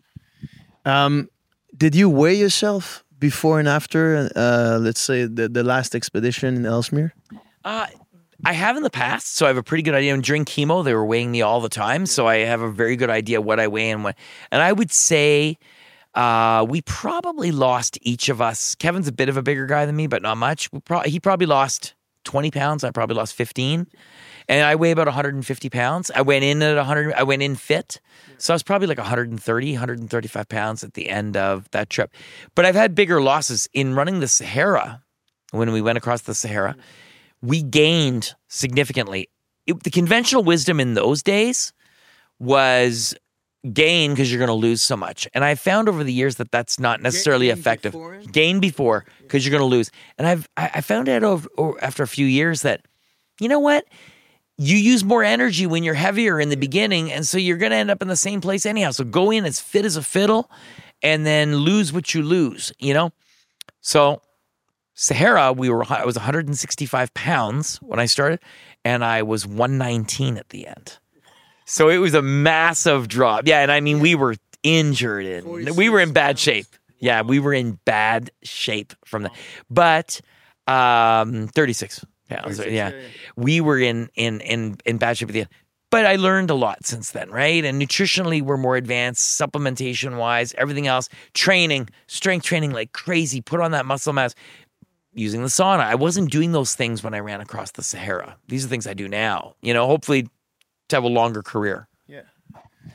S6: Did you weigh yourself before and after, let's say, the last expedition in Ellesmere?
S5: I have in the past, so I have a pretty good idea. And during chemo, they were weighing me all the time, so I have a very good idea what I weigh and what. And I would say we probably lost, each of us. Kevin's a bit of a bigger guy than me, but not much. He probably lost 20 pounds. I probably lost 15. And I weigh about 150 pounds. I went in at 100. I went in fit. So I was probably like 130, 135 pounds at the end of that trip. But I've had bigger losses in running the Sahara. When we went across the Sahara, we gained significantly. The conventional wisdom in those days was gain because you're going to lose so much. And I found over the years that that's not necessarily effective. Gain before because you're going to lose. And I found out after a few years that, you know what? You use more energy when you're heavier in the beginning, and so you're going to end up in the same place anyhow. So go in as fit as a fiddle and then lose what you lose, So Sahara, I was 165 pounds when I started, and I was 119 at the end. So it was a massive drop. Yeah, and I mean, we were injured and we were in bad shape. Yeah, we were in bad shape from that. But 36. Yeah, we were in bad shape at the end. But I learned a lot since then, right? And nutritionally, we're more advanced, supplementation-wise, everything else. Training, strength training like crazy, put on that muscle mass. Using the sauna. I wasn't doing those things when I ran across the Sahara. These are things I do now, hopefully to have a longer career.
S6: Yeah.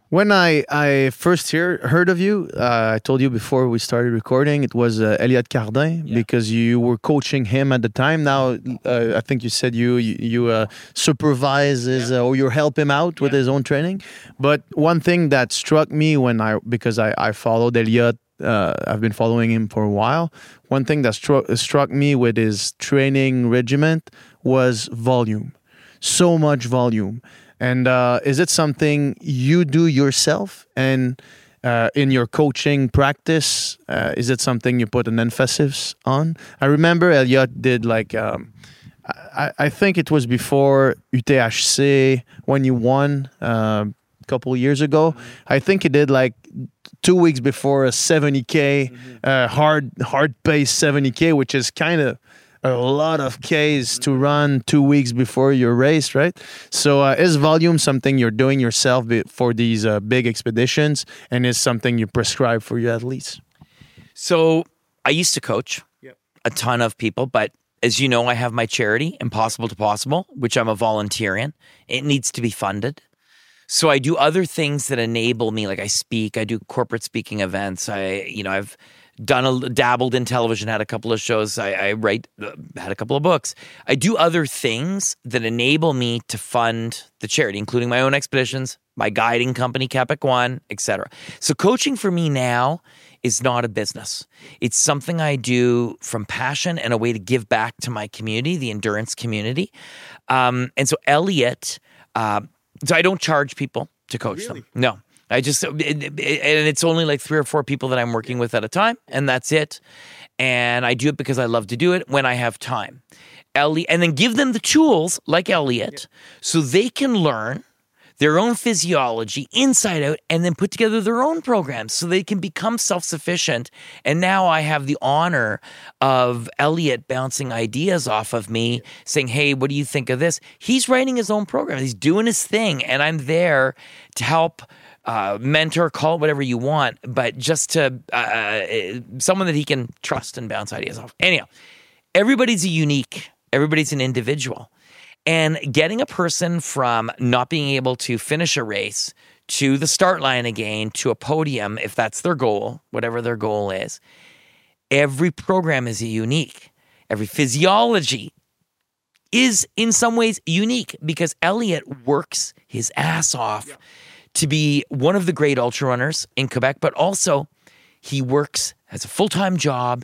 S6: When I first heard of you, I told you before we started recording, it was Elliott Cardin because you were coaching him at the time. Now, I think you said you supervise his, or you help him out with his own training. But one thing that struck me because I followed Elliott, I've been following him for a while. One thing that struck me with his training regiment was volume. So much volume. And is it something you do yourself? And in your coaching practice, is it something you put an emphasis on? I remember Elliott did I think it was before UTHC when you won a couple of years ago. I think he did 2 weeks before a 70K, hard pace 70K, which is kind of a lot of Ks to run 2 weeks before your race, right? So is volume something you're doing yourself for these big expeditions, and is something you prescribe for your athletes?
S5: So I used to coach a ton of people, but as you know, I have my charity, Impossible to Possible, which I'm a volunteer in. It needs to be funded. So I do other things that enable me, like I speak, I do corporate speaking events. I've dabbled in television, had a couple of shows. I write, had a couple of books. I do other things that enable me to fund the charity, including my own expeditions, my guiding company, Quebec One, etc. So coaching for me now is not a business. It's something I do from passion and a way to give back to my community, the endurance community. And so Elliott, so I don't charge people to coach them. No. I just, and it's only 3 or 4 people that I'm working with at a time, and that's it. And I do it because I love to do it when I have time. And then give them the tools, like Elliott, so they can learn their own physiology inside out and then put together their own programs so they can become self-sufficient. And now I have the honor of Elliott bouncing ideas off of me, saying, hey, what do you think of this? He's writing his own program. He's doing his thing, and I'm there to help mentor, call it whatever you want, but just to someone that he can trust and bounce ideas off. Anyhow, everybody's an individual. And getting a person from not being able to finish a race to the start line again, to a podium, if that's their goal, whatever their goal is, every program is unique. Every physiology is in some ways unique because Elliott works his ass off to be one of the great ultra runners in Quebec, but also he works as a full-time job.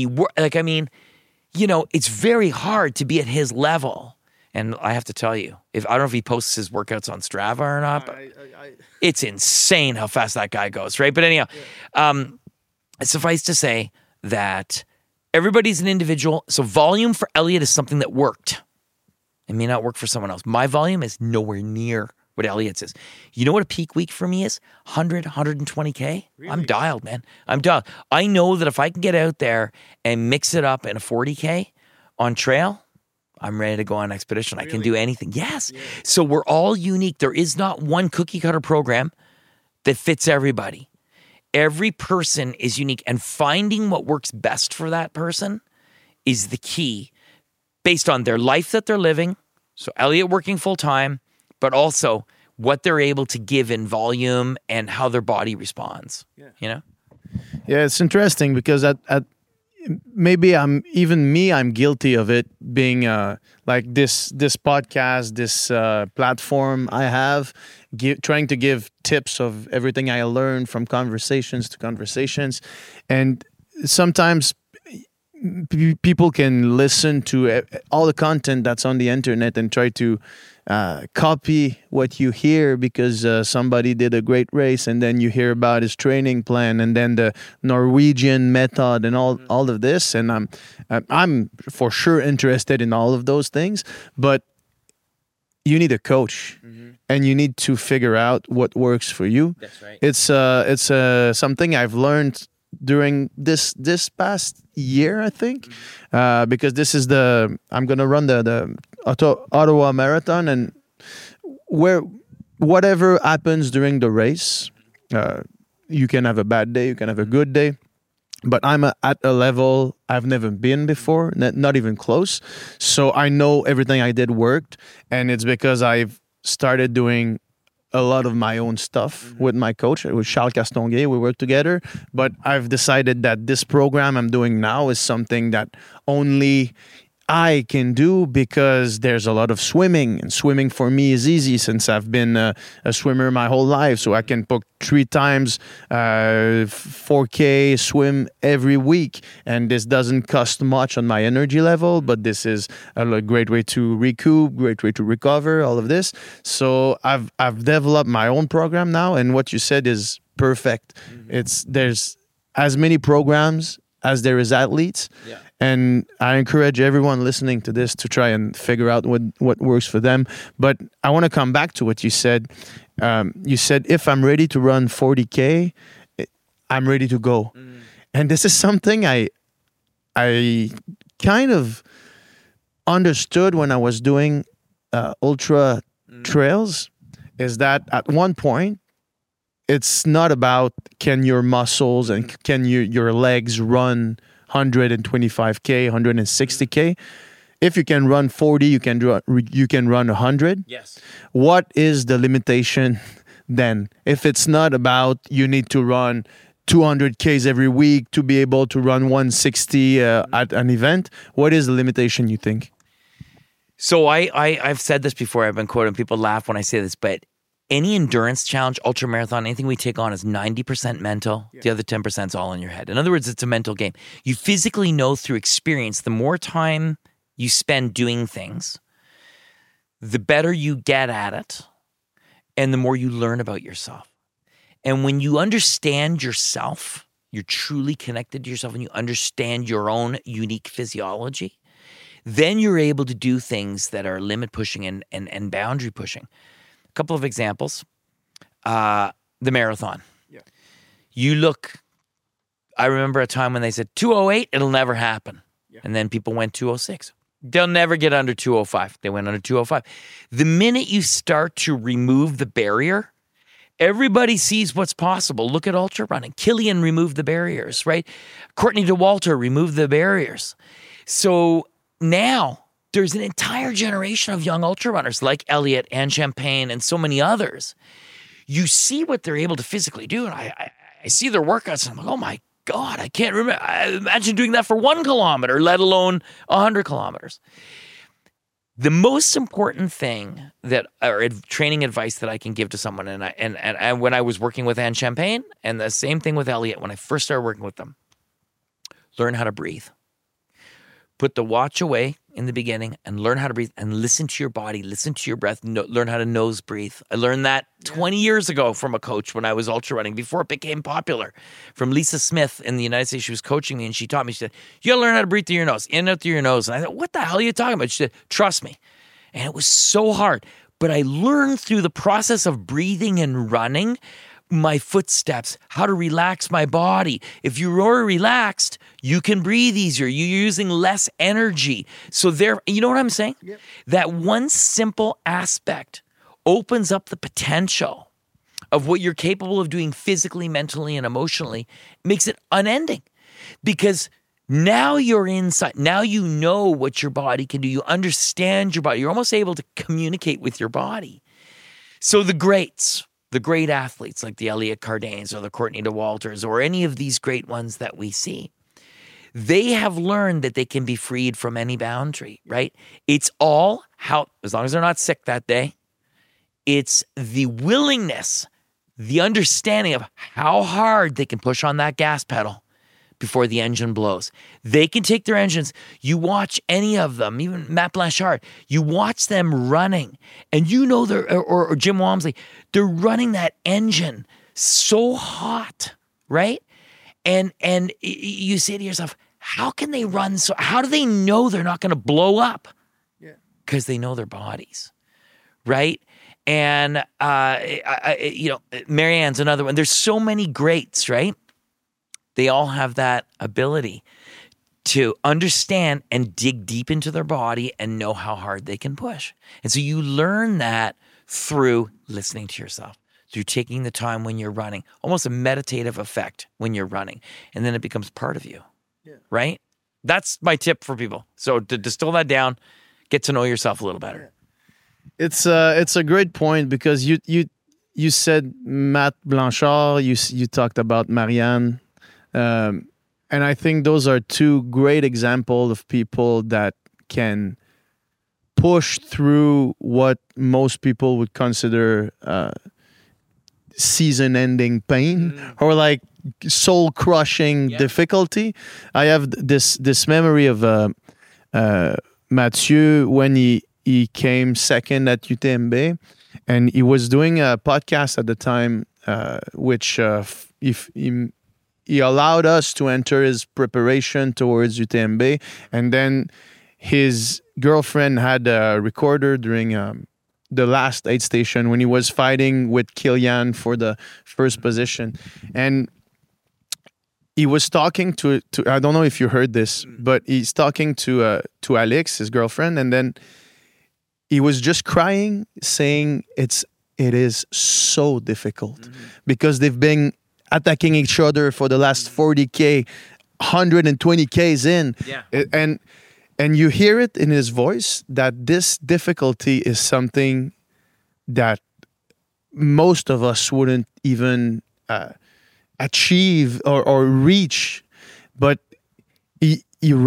S5: It's very hard to be at his level. And I have to tell you, I don't know if he posts his workouts on Strava or not, but it's insane how fast that guy goes, right? But anyhow, suffice to say that everybody's an individual. So volume for Elliott is something that worked. It may not work for someone else. My volume is nowhere near what Elliott's is. You know what a peak week for me is? 100, 120K? Really? I'm dialed, man. I'm dialed. I know that if I can get out there and mix it up in a 40K on trail, I'm ready to go on an expedition. Really? I can do anything. Yes. Yeah. So we're all unique. There is not one cookie cutter program that fits everybody. Every person is unique, and finding what works best for that person is the key based on their life that they're living. So Elliott working full time, but also what they're able to give in volume and how their body responds. Yeah. You know?
S6: Yeah, it's interesting because maybe I'm guilty of it being like this podcast, this platform I have, trying to give tips of everything I learned from conversations to conversations. And sometimes people can listen to all the content that's on the internet and try to copy what you hear because somebody did a great race, and then you hear about his training plan and then the Norwegian method and all of this. And I'm for sure interested in all of those things, but you need a coach and you need to figure out what works for you.
S5: That's right.
S6: It's something I've learned during this past year, I think, because this is I'm going to run the Ottawa Marathon, and whatever happens during the race, you can have a bad day, you can have a good day, but I'm at a level I've never been before, not even close. So I know everything I did worked, and it's because I've started doing a lot of my own stuff with my coach, with Charles Castonguay. We work together, but I've decided that this program I'm doing now is something that only I can do because there's a lot of swimming, and swimming for me is easy since I've been a swimmer my whole life. So I can book 3 times 4K swim every week, and this doesn't cost much on my energy level, but this is a great way to recoup, great way to recover, all of this. So I've developed my own program now, and what you said is perfect. There's as many programs as there is athletes.
S5: Yeah.
S6: And I encourage everyone listening to this to try and figure out what works for them. But I want to come back to what you said. You said, if I'm ready to run 40K, I'm ready to go. And this is something I kind of understood when I was doing ultra trails, is that at one point, it's not about can your muscles and can your legs run 125K, 160K. If you can run 40, you can run 100.
S5: Yes.
S6: What is the limitation then? If it's not about you need to run 200Ks every week to be able to run 160 at an event, what is the limitation, you think?
S5: So I've said this before. I've been quoting. People laugh when I say this, but any endurance challenge, ultra marathon, anything we take on is 90% mental. The other 10% is all in your head. In other words, it's a mental game. You physically know through experience, the more time you spend doing things, the better you get at it, and the more you learn about yourself. And when you understand yourself, you're truly connected to yourself, and you understand your own unique physiology, then you're able to do things that are limit pushing and boundary pushing. A couple of examples. The marathon. Yeah. You look, I remember a time when they said 2:08, it'll never happen. Yeah. And then people went 2:06. They'll never get under 2:05. They went under 2:05. The minute you start to remove the barrier, everybody sees what's possible. Look at ultra running. Killian removed the barriers, right? Courtney DeWalter removed the barriers. So now there's an entire generation of young ultra runners like Elliott and Champagne and so many others. You see what they're able to physically do, and I see their workouts, and I'm like, oh my God, I can't remember. I imagine doing that for 1 kilometer, let alone 100 kilometers. The most important thing or training advice that I can give to someone, and when I was working with Anne Champagne, and the same thing with Elliott when I first started working with them, learn how to breathe. Put the watch away in the beginning and learn how to breathe and listen to your body, listen to your breath, learn how to nose breathe. I learned that 20 years ago from a coach when I was ultra running, before it became popular, from Lisa Smith in the United States. She was coaching me and she taught me, she said, you gotta learn how to breathe through your nose, in and out through your nose. And I thought, what the hell are you talking about? She said, trust me. And it was so hard. But I learned through the process of breathing and running my footsteps, how to relax my body. If you're relaxed, you can breathe easier. You're using less energy. So you know what I'm saying? Yep. That one simple aspect opens up the potential of what you're capable of doing physically, mentally, and emotionally, makes it unending. Because now you're inside. Now you know what your body can do. You understand your body. You're almost able to communicate with your body. So the great athletes like the Elliott Cardanes or the Courtney DeWalters or any of these great ones that we see, they have learned that they can be freed from any boundary, right? It's all how, as long as they're not sick that day, it's the willingness, the understanding of how hard they can push on that gas pedal before the engine blows. They can take their engines. You watch any of them, even Matt Blanchard, you watch them running, and you know or Jim Walmsley, they're running that engine so hot, right? And you say to yourself, how can they run so? How do they know they're not going to blow up? Yeah, because they know their bodies, right? And Marianne's another one. There's so many greats, right? They all have that ability to understand and dig deep into their body and know how hard they can push. And so you learn that through listening to yourself, through taking the time when you're running, almost a meditative effect when you're running. And then it becomes part of you, right? That's my tip for people. So to distill that down, get to know yourself a little better.
S6: It's a great point because you said Matt Blanchard, you talked about Marianne. And I think those are two great examples of people that can push through what most people would consider season-ending pain or like soul-crushing difficulty. I have this memory of Mathieu when he came second at UTMB, and he was doing a podcast at the time, which if he allowed us to enter his preparation towards UTMB, and then his girlfriend had a recorder during the last aid station when he was fighting with Kilian for the first position. And he was talking to I don't know if you heard this, but he's talking to Alex, his girlfriend, and then he was just crying, saying it is so difficult because they've been attacking each other for the last 40K, 120Ks in.
S5: Yeah.
S6: And you hear it in his voice that this difficulty is something that most of us wouldn't even achieve or reach. But he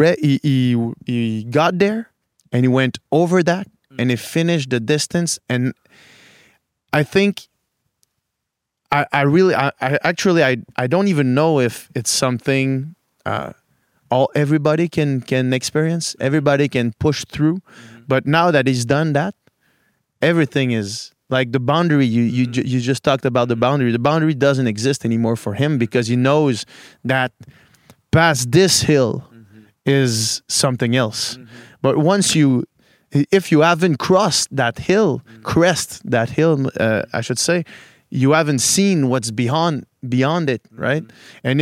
S6: got there and he went over that and he finished the distance. And I think I don't even know if it's something everybody can experience, everybody can push through. But now that he's done that, everything is like the boundary. You just talked about the boundary. The boundary doesn't exist anymore for him because he knows that past this hill is something else. But if you haven't crossed that hill, I should say, you haven't seen what's beyond it, right? And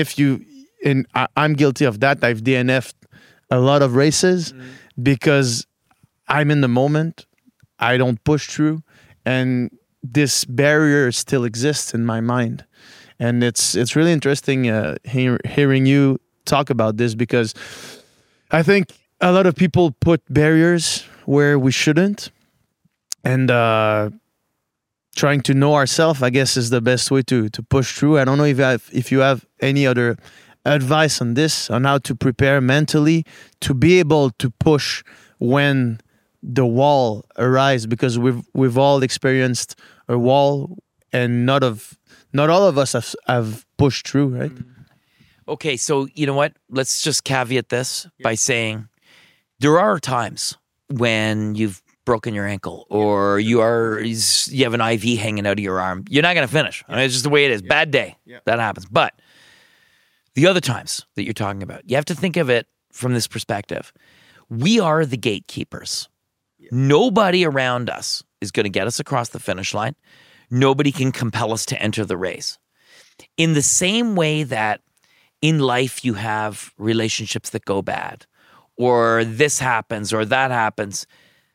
S6: I'm guilty of that. I've DNF'd a lot of races because I'm in the moment. I don't push through, and this barrier still exists in my mind. And it's really interesting hearing you talk about this because I think a lot of people put barriers where we shouldn't, and trying to know ourselves, I guess, is the best way to push through. I don't know if you have any other advice on this, on how to prepare mentally to be able to push when the wall arises, because we've all experienced a wall and not all of us have pushed through, right?
S5: Okay, so you know what? Let's just caveat this by saying there are times when you've broken your ankle or you have an IV hanging out of your arm. You're not going to finish. I mean, it's just the way it is. Bad day. That happens. But the other times that you're talking about, you have to think of it from this perspective. We are the gatekeepers. Nobody around us is going to get us across the finish line. Nobody can compel us to enter the race. In the same way that in life you have relationships that go bad, or this happens or that happens,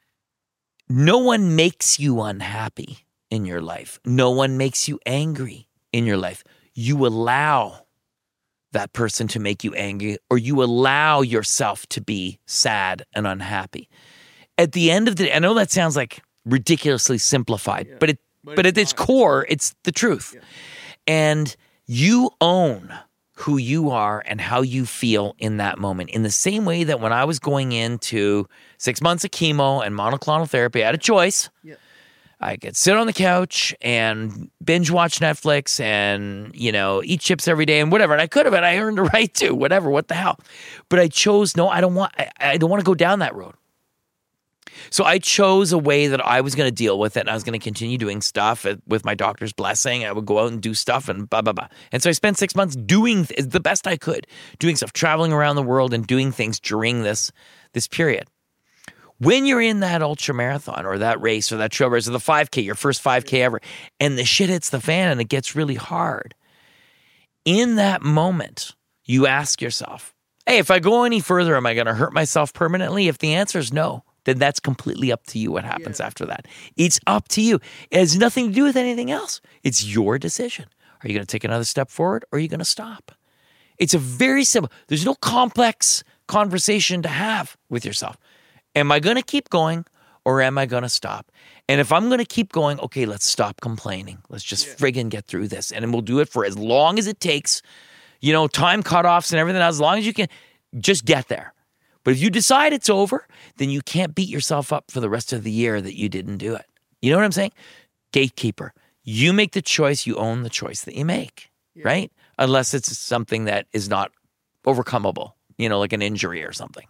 S5: no one makes you unhappy in your life. No one makes you angry in your life. You allow that person to make you angry, or you allow yourself to be sad and unhappy. At the end of the day, I know that sounds like ridiculously simplified, but at its core, it's the truth. And you own who you are and how you feel in that moment. In the same way that when I was going into 6 months of chemo and monoclonal therapy, I had a choice. I could sit on the couch and binge watch Netflix and, eat chips every day and whatever. And I could have, and I earned the right to, whatever, what the hell. But I chose, no, I don't want to go down that road. So I chose a way that I was going to deal with it, and I was going to continue doing stuff with my doctor's blessing. I would go out and do stuff and blah, blah, blah. And so I spent 6 months doing the best I could, doing stuff, traveling around the world and doing things during this period. When you're in that ultra marathon or that race or that trail race or the 5K, your first 5K ever, and the shit hits the fan and it gets really hard, in that moment, you ask yourself, hey, if I go any further, am I going to hurt myself permanently? If the answer is no, then that's completely up to you what happens after that. It's up to you. It has nothing to do with anything else. It's your decision. Are you going to take another step forward or are you going to stop? It's a very simple, there's no complex conversation to have with yourself. Am I going to keep going or am I going to stop? And if I'm going to keep going, okay, let's stop complaining. Let's just friggin' get through this. And then we'll do it for as long as it takes, time cutoffs and everything else, as long as you can, just get there. But if you decide it's over, then you can't beat yourself up for the rest of the year that you didn't do it. You know what I'm saying? Gatekeeper. You make the choice, you own the choice that you make, right? Unless it's something that is not overcomeable, like an injury or something.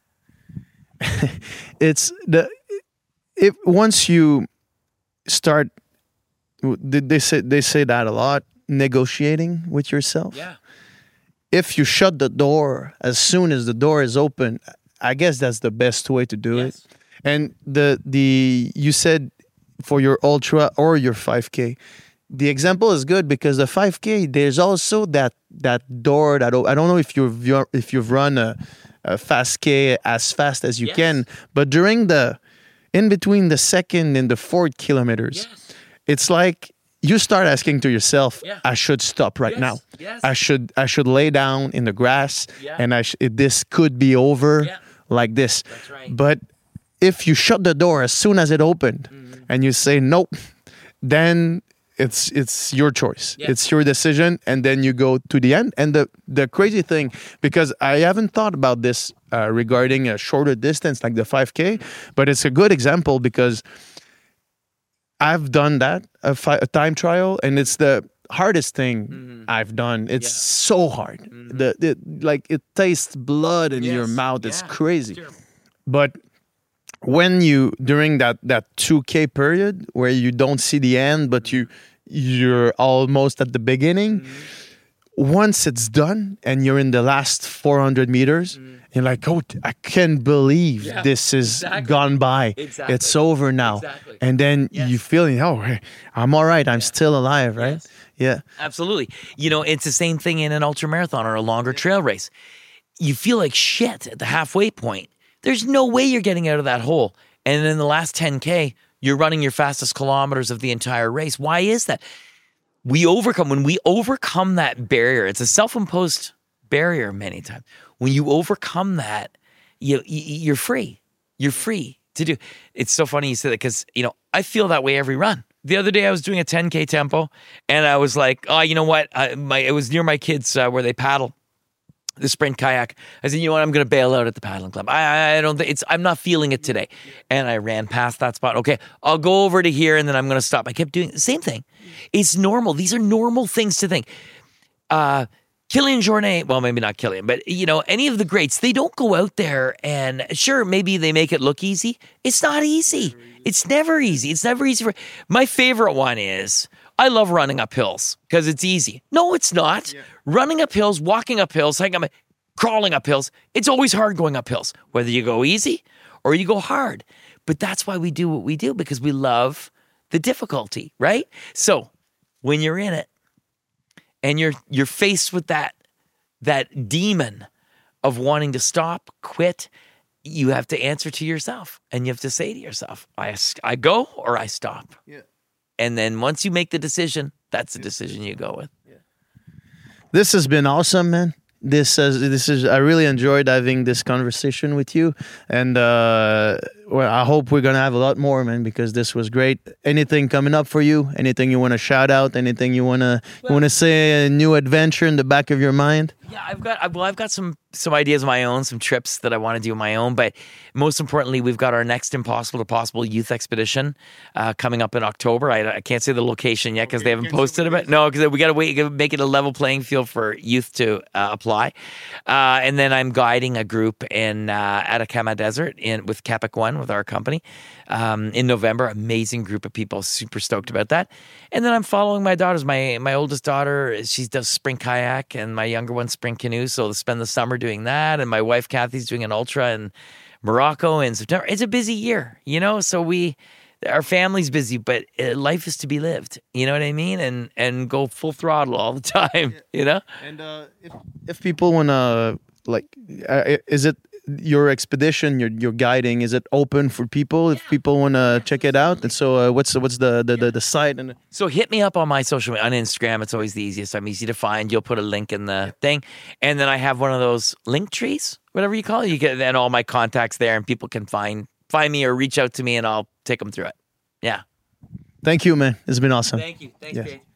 S6: Once you start, they say that a lot, negotiating with yourself.
S5: Yeah.
S6: If you shut the door as soon as the door is open, I guess that's the best way to do it. And you said for your ultra or your 5K, the example is good because the 5K, there's also that door that I don't know if you've run a fast K as fast as you can, but in between the second and the fourth kilometers, it's like you start asking to yourself, I should stop right now.
S5: Yes.
S6: I should lay down in the grass and this could be over like this.
S5: That's right.
S6: But if you shut the door as soon as it opened and you say nope, then it's your choice.
S5: Yeah.
S6: It's your decision, and then you go to the end. And the crazy thing, because I haven't thought about this regarding a shorter distance like the 5K, but it's a good example because I've done that, a time trial, and it's the hardest thing I've done. It's so hard. It tastes blood in your mouth. It's crazy. But when during that 2K period where you don't see the end, but you're almost at the beginning, once it's done and you're in the last 400 meters, you're like, oh, I can't believe this is gone by.
S5: Exactly.
S6: It's over now.
S5: Exactly.
S6: And then you feel, hey, I'm all right. I'm still alive, right?
S5: Yes.
S6: Yeah.
S5: Absolutely. It's the same thing in an ultra marathon or a longer trail race. You feel like shit at the halfway point. There's no way you're getting out of that hole. And in the last 10K, you're running your fastest kilometers of the entire race. Why is that? When we overcome that barrier, it's a self-imposed barrier many times. When you overcome that, you're free. You're free to do. It's so funny you say that because, I feel that way every run. The other day I was doing a 10K tempo and I was like, oh, you know what? It was near my kids where they paddle the sprint kayak. I said, you know what? I'm going to bail out at the paddling club. I don't think I'm not feeling it today. And I ran past that spot. Okay, I'll go over to here and then I'm going to stop. I kept doing the same thing. It's normal. These are normal things to think. Kilian Jornet, well, maybe not Kilian, but any of the greats, they don't go out there and sure, maybe they make it look easy. It's not easy. It's never easy. It's never easy. My favorite one is I love running up hills because it's easy. No, it's not. Yeah. Running up hills, walking up hills, crawling up hills. It's always hard going up hills, whether you go easy or you go hard. But that's why we do what we do, because we love the difficulty, right? So when you're in it and you're faced with that demon of wanting to stop, quit, you have to answer to yourself and you have to say to yourself, I go or I stop. Yeah. And then once you make the decision, that's the decision you go with. Yeah.
S6: This has been awesome, man. I really enjoyed having this conversation with you, and I hope we're gonna have a lot more, man, because this was great. Anything coming up for you? Anything you want to shout out? Anything you wanna say? A new adventure in the back of your mind?
S5: Yeah, I've got some ideas of my own, some trips that I want to do on my own, but most importantly, we've got our next Impossible to Possible youth expedition coming up in October. I can't say the location yet because they haven't posted it. No, because we got to wait, make it a level playing field for youth to apply. And then I'm guiding a group in Atacama Desert with Capic One, with our company, in November. Amazing group of people, super stoked about that. And then I'm following my daughters. My oldest daughter, she does sprint kayak, and my younger one sprint canoe. So to spend the summer doing that, and my wife Kathy's doing an ultra in Morocco in September. It's a busy year, So our family's busy, but life is to be lived. You know what I mean? And go full throttle all the time.
S6: And if people wanna is it your expedition, your guiding? Is it open for people if people wanna check it out? And so, what's the site? And
S5: so hit me up on my social media on Instagram. It's always the easiest. I'm easy to find. You'll put a link in the thing, and then I have one of those link trees, whatever you call it. You get then all my contacts there, and people can find me or reach out to me, and I'll take them through it. Yeah.
S6: Thank you, man. It's been awesome.
S5: Thank you. Thanks,
S6: Yes.
S5: Paige.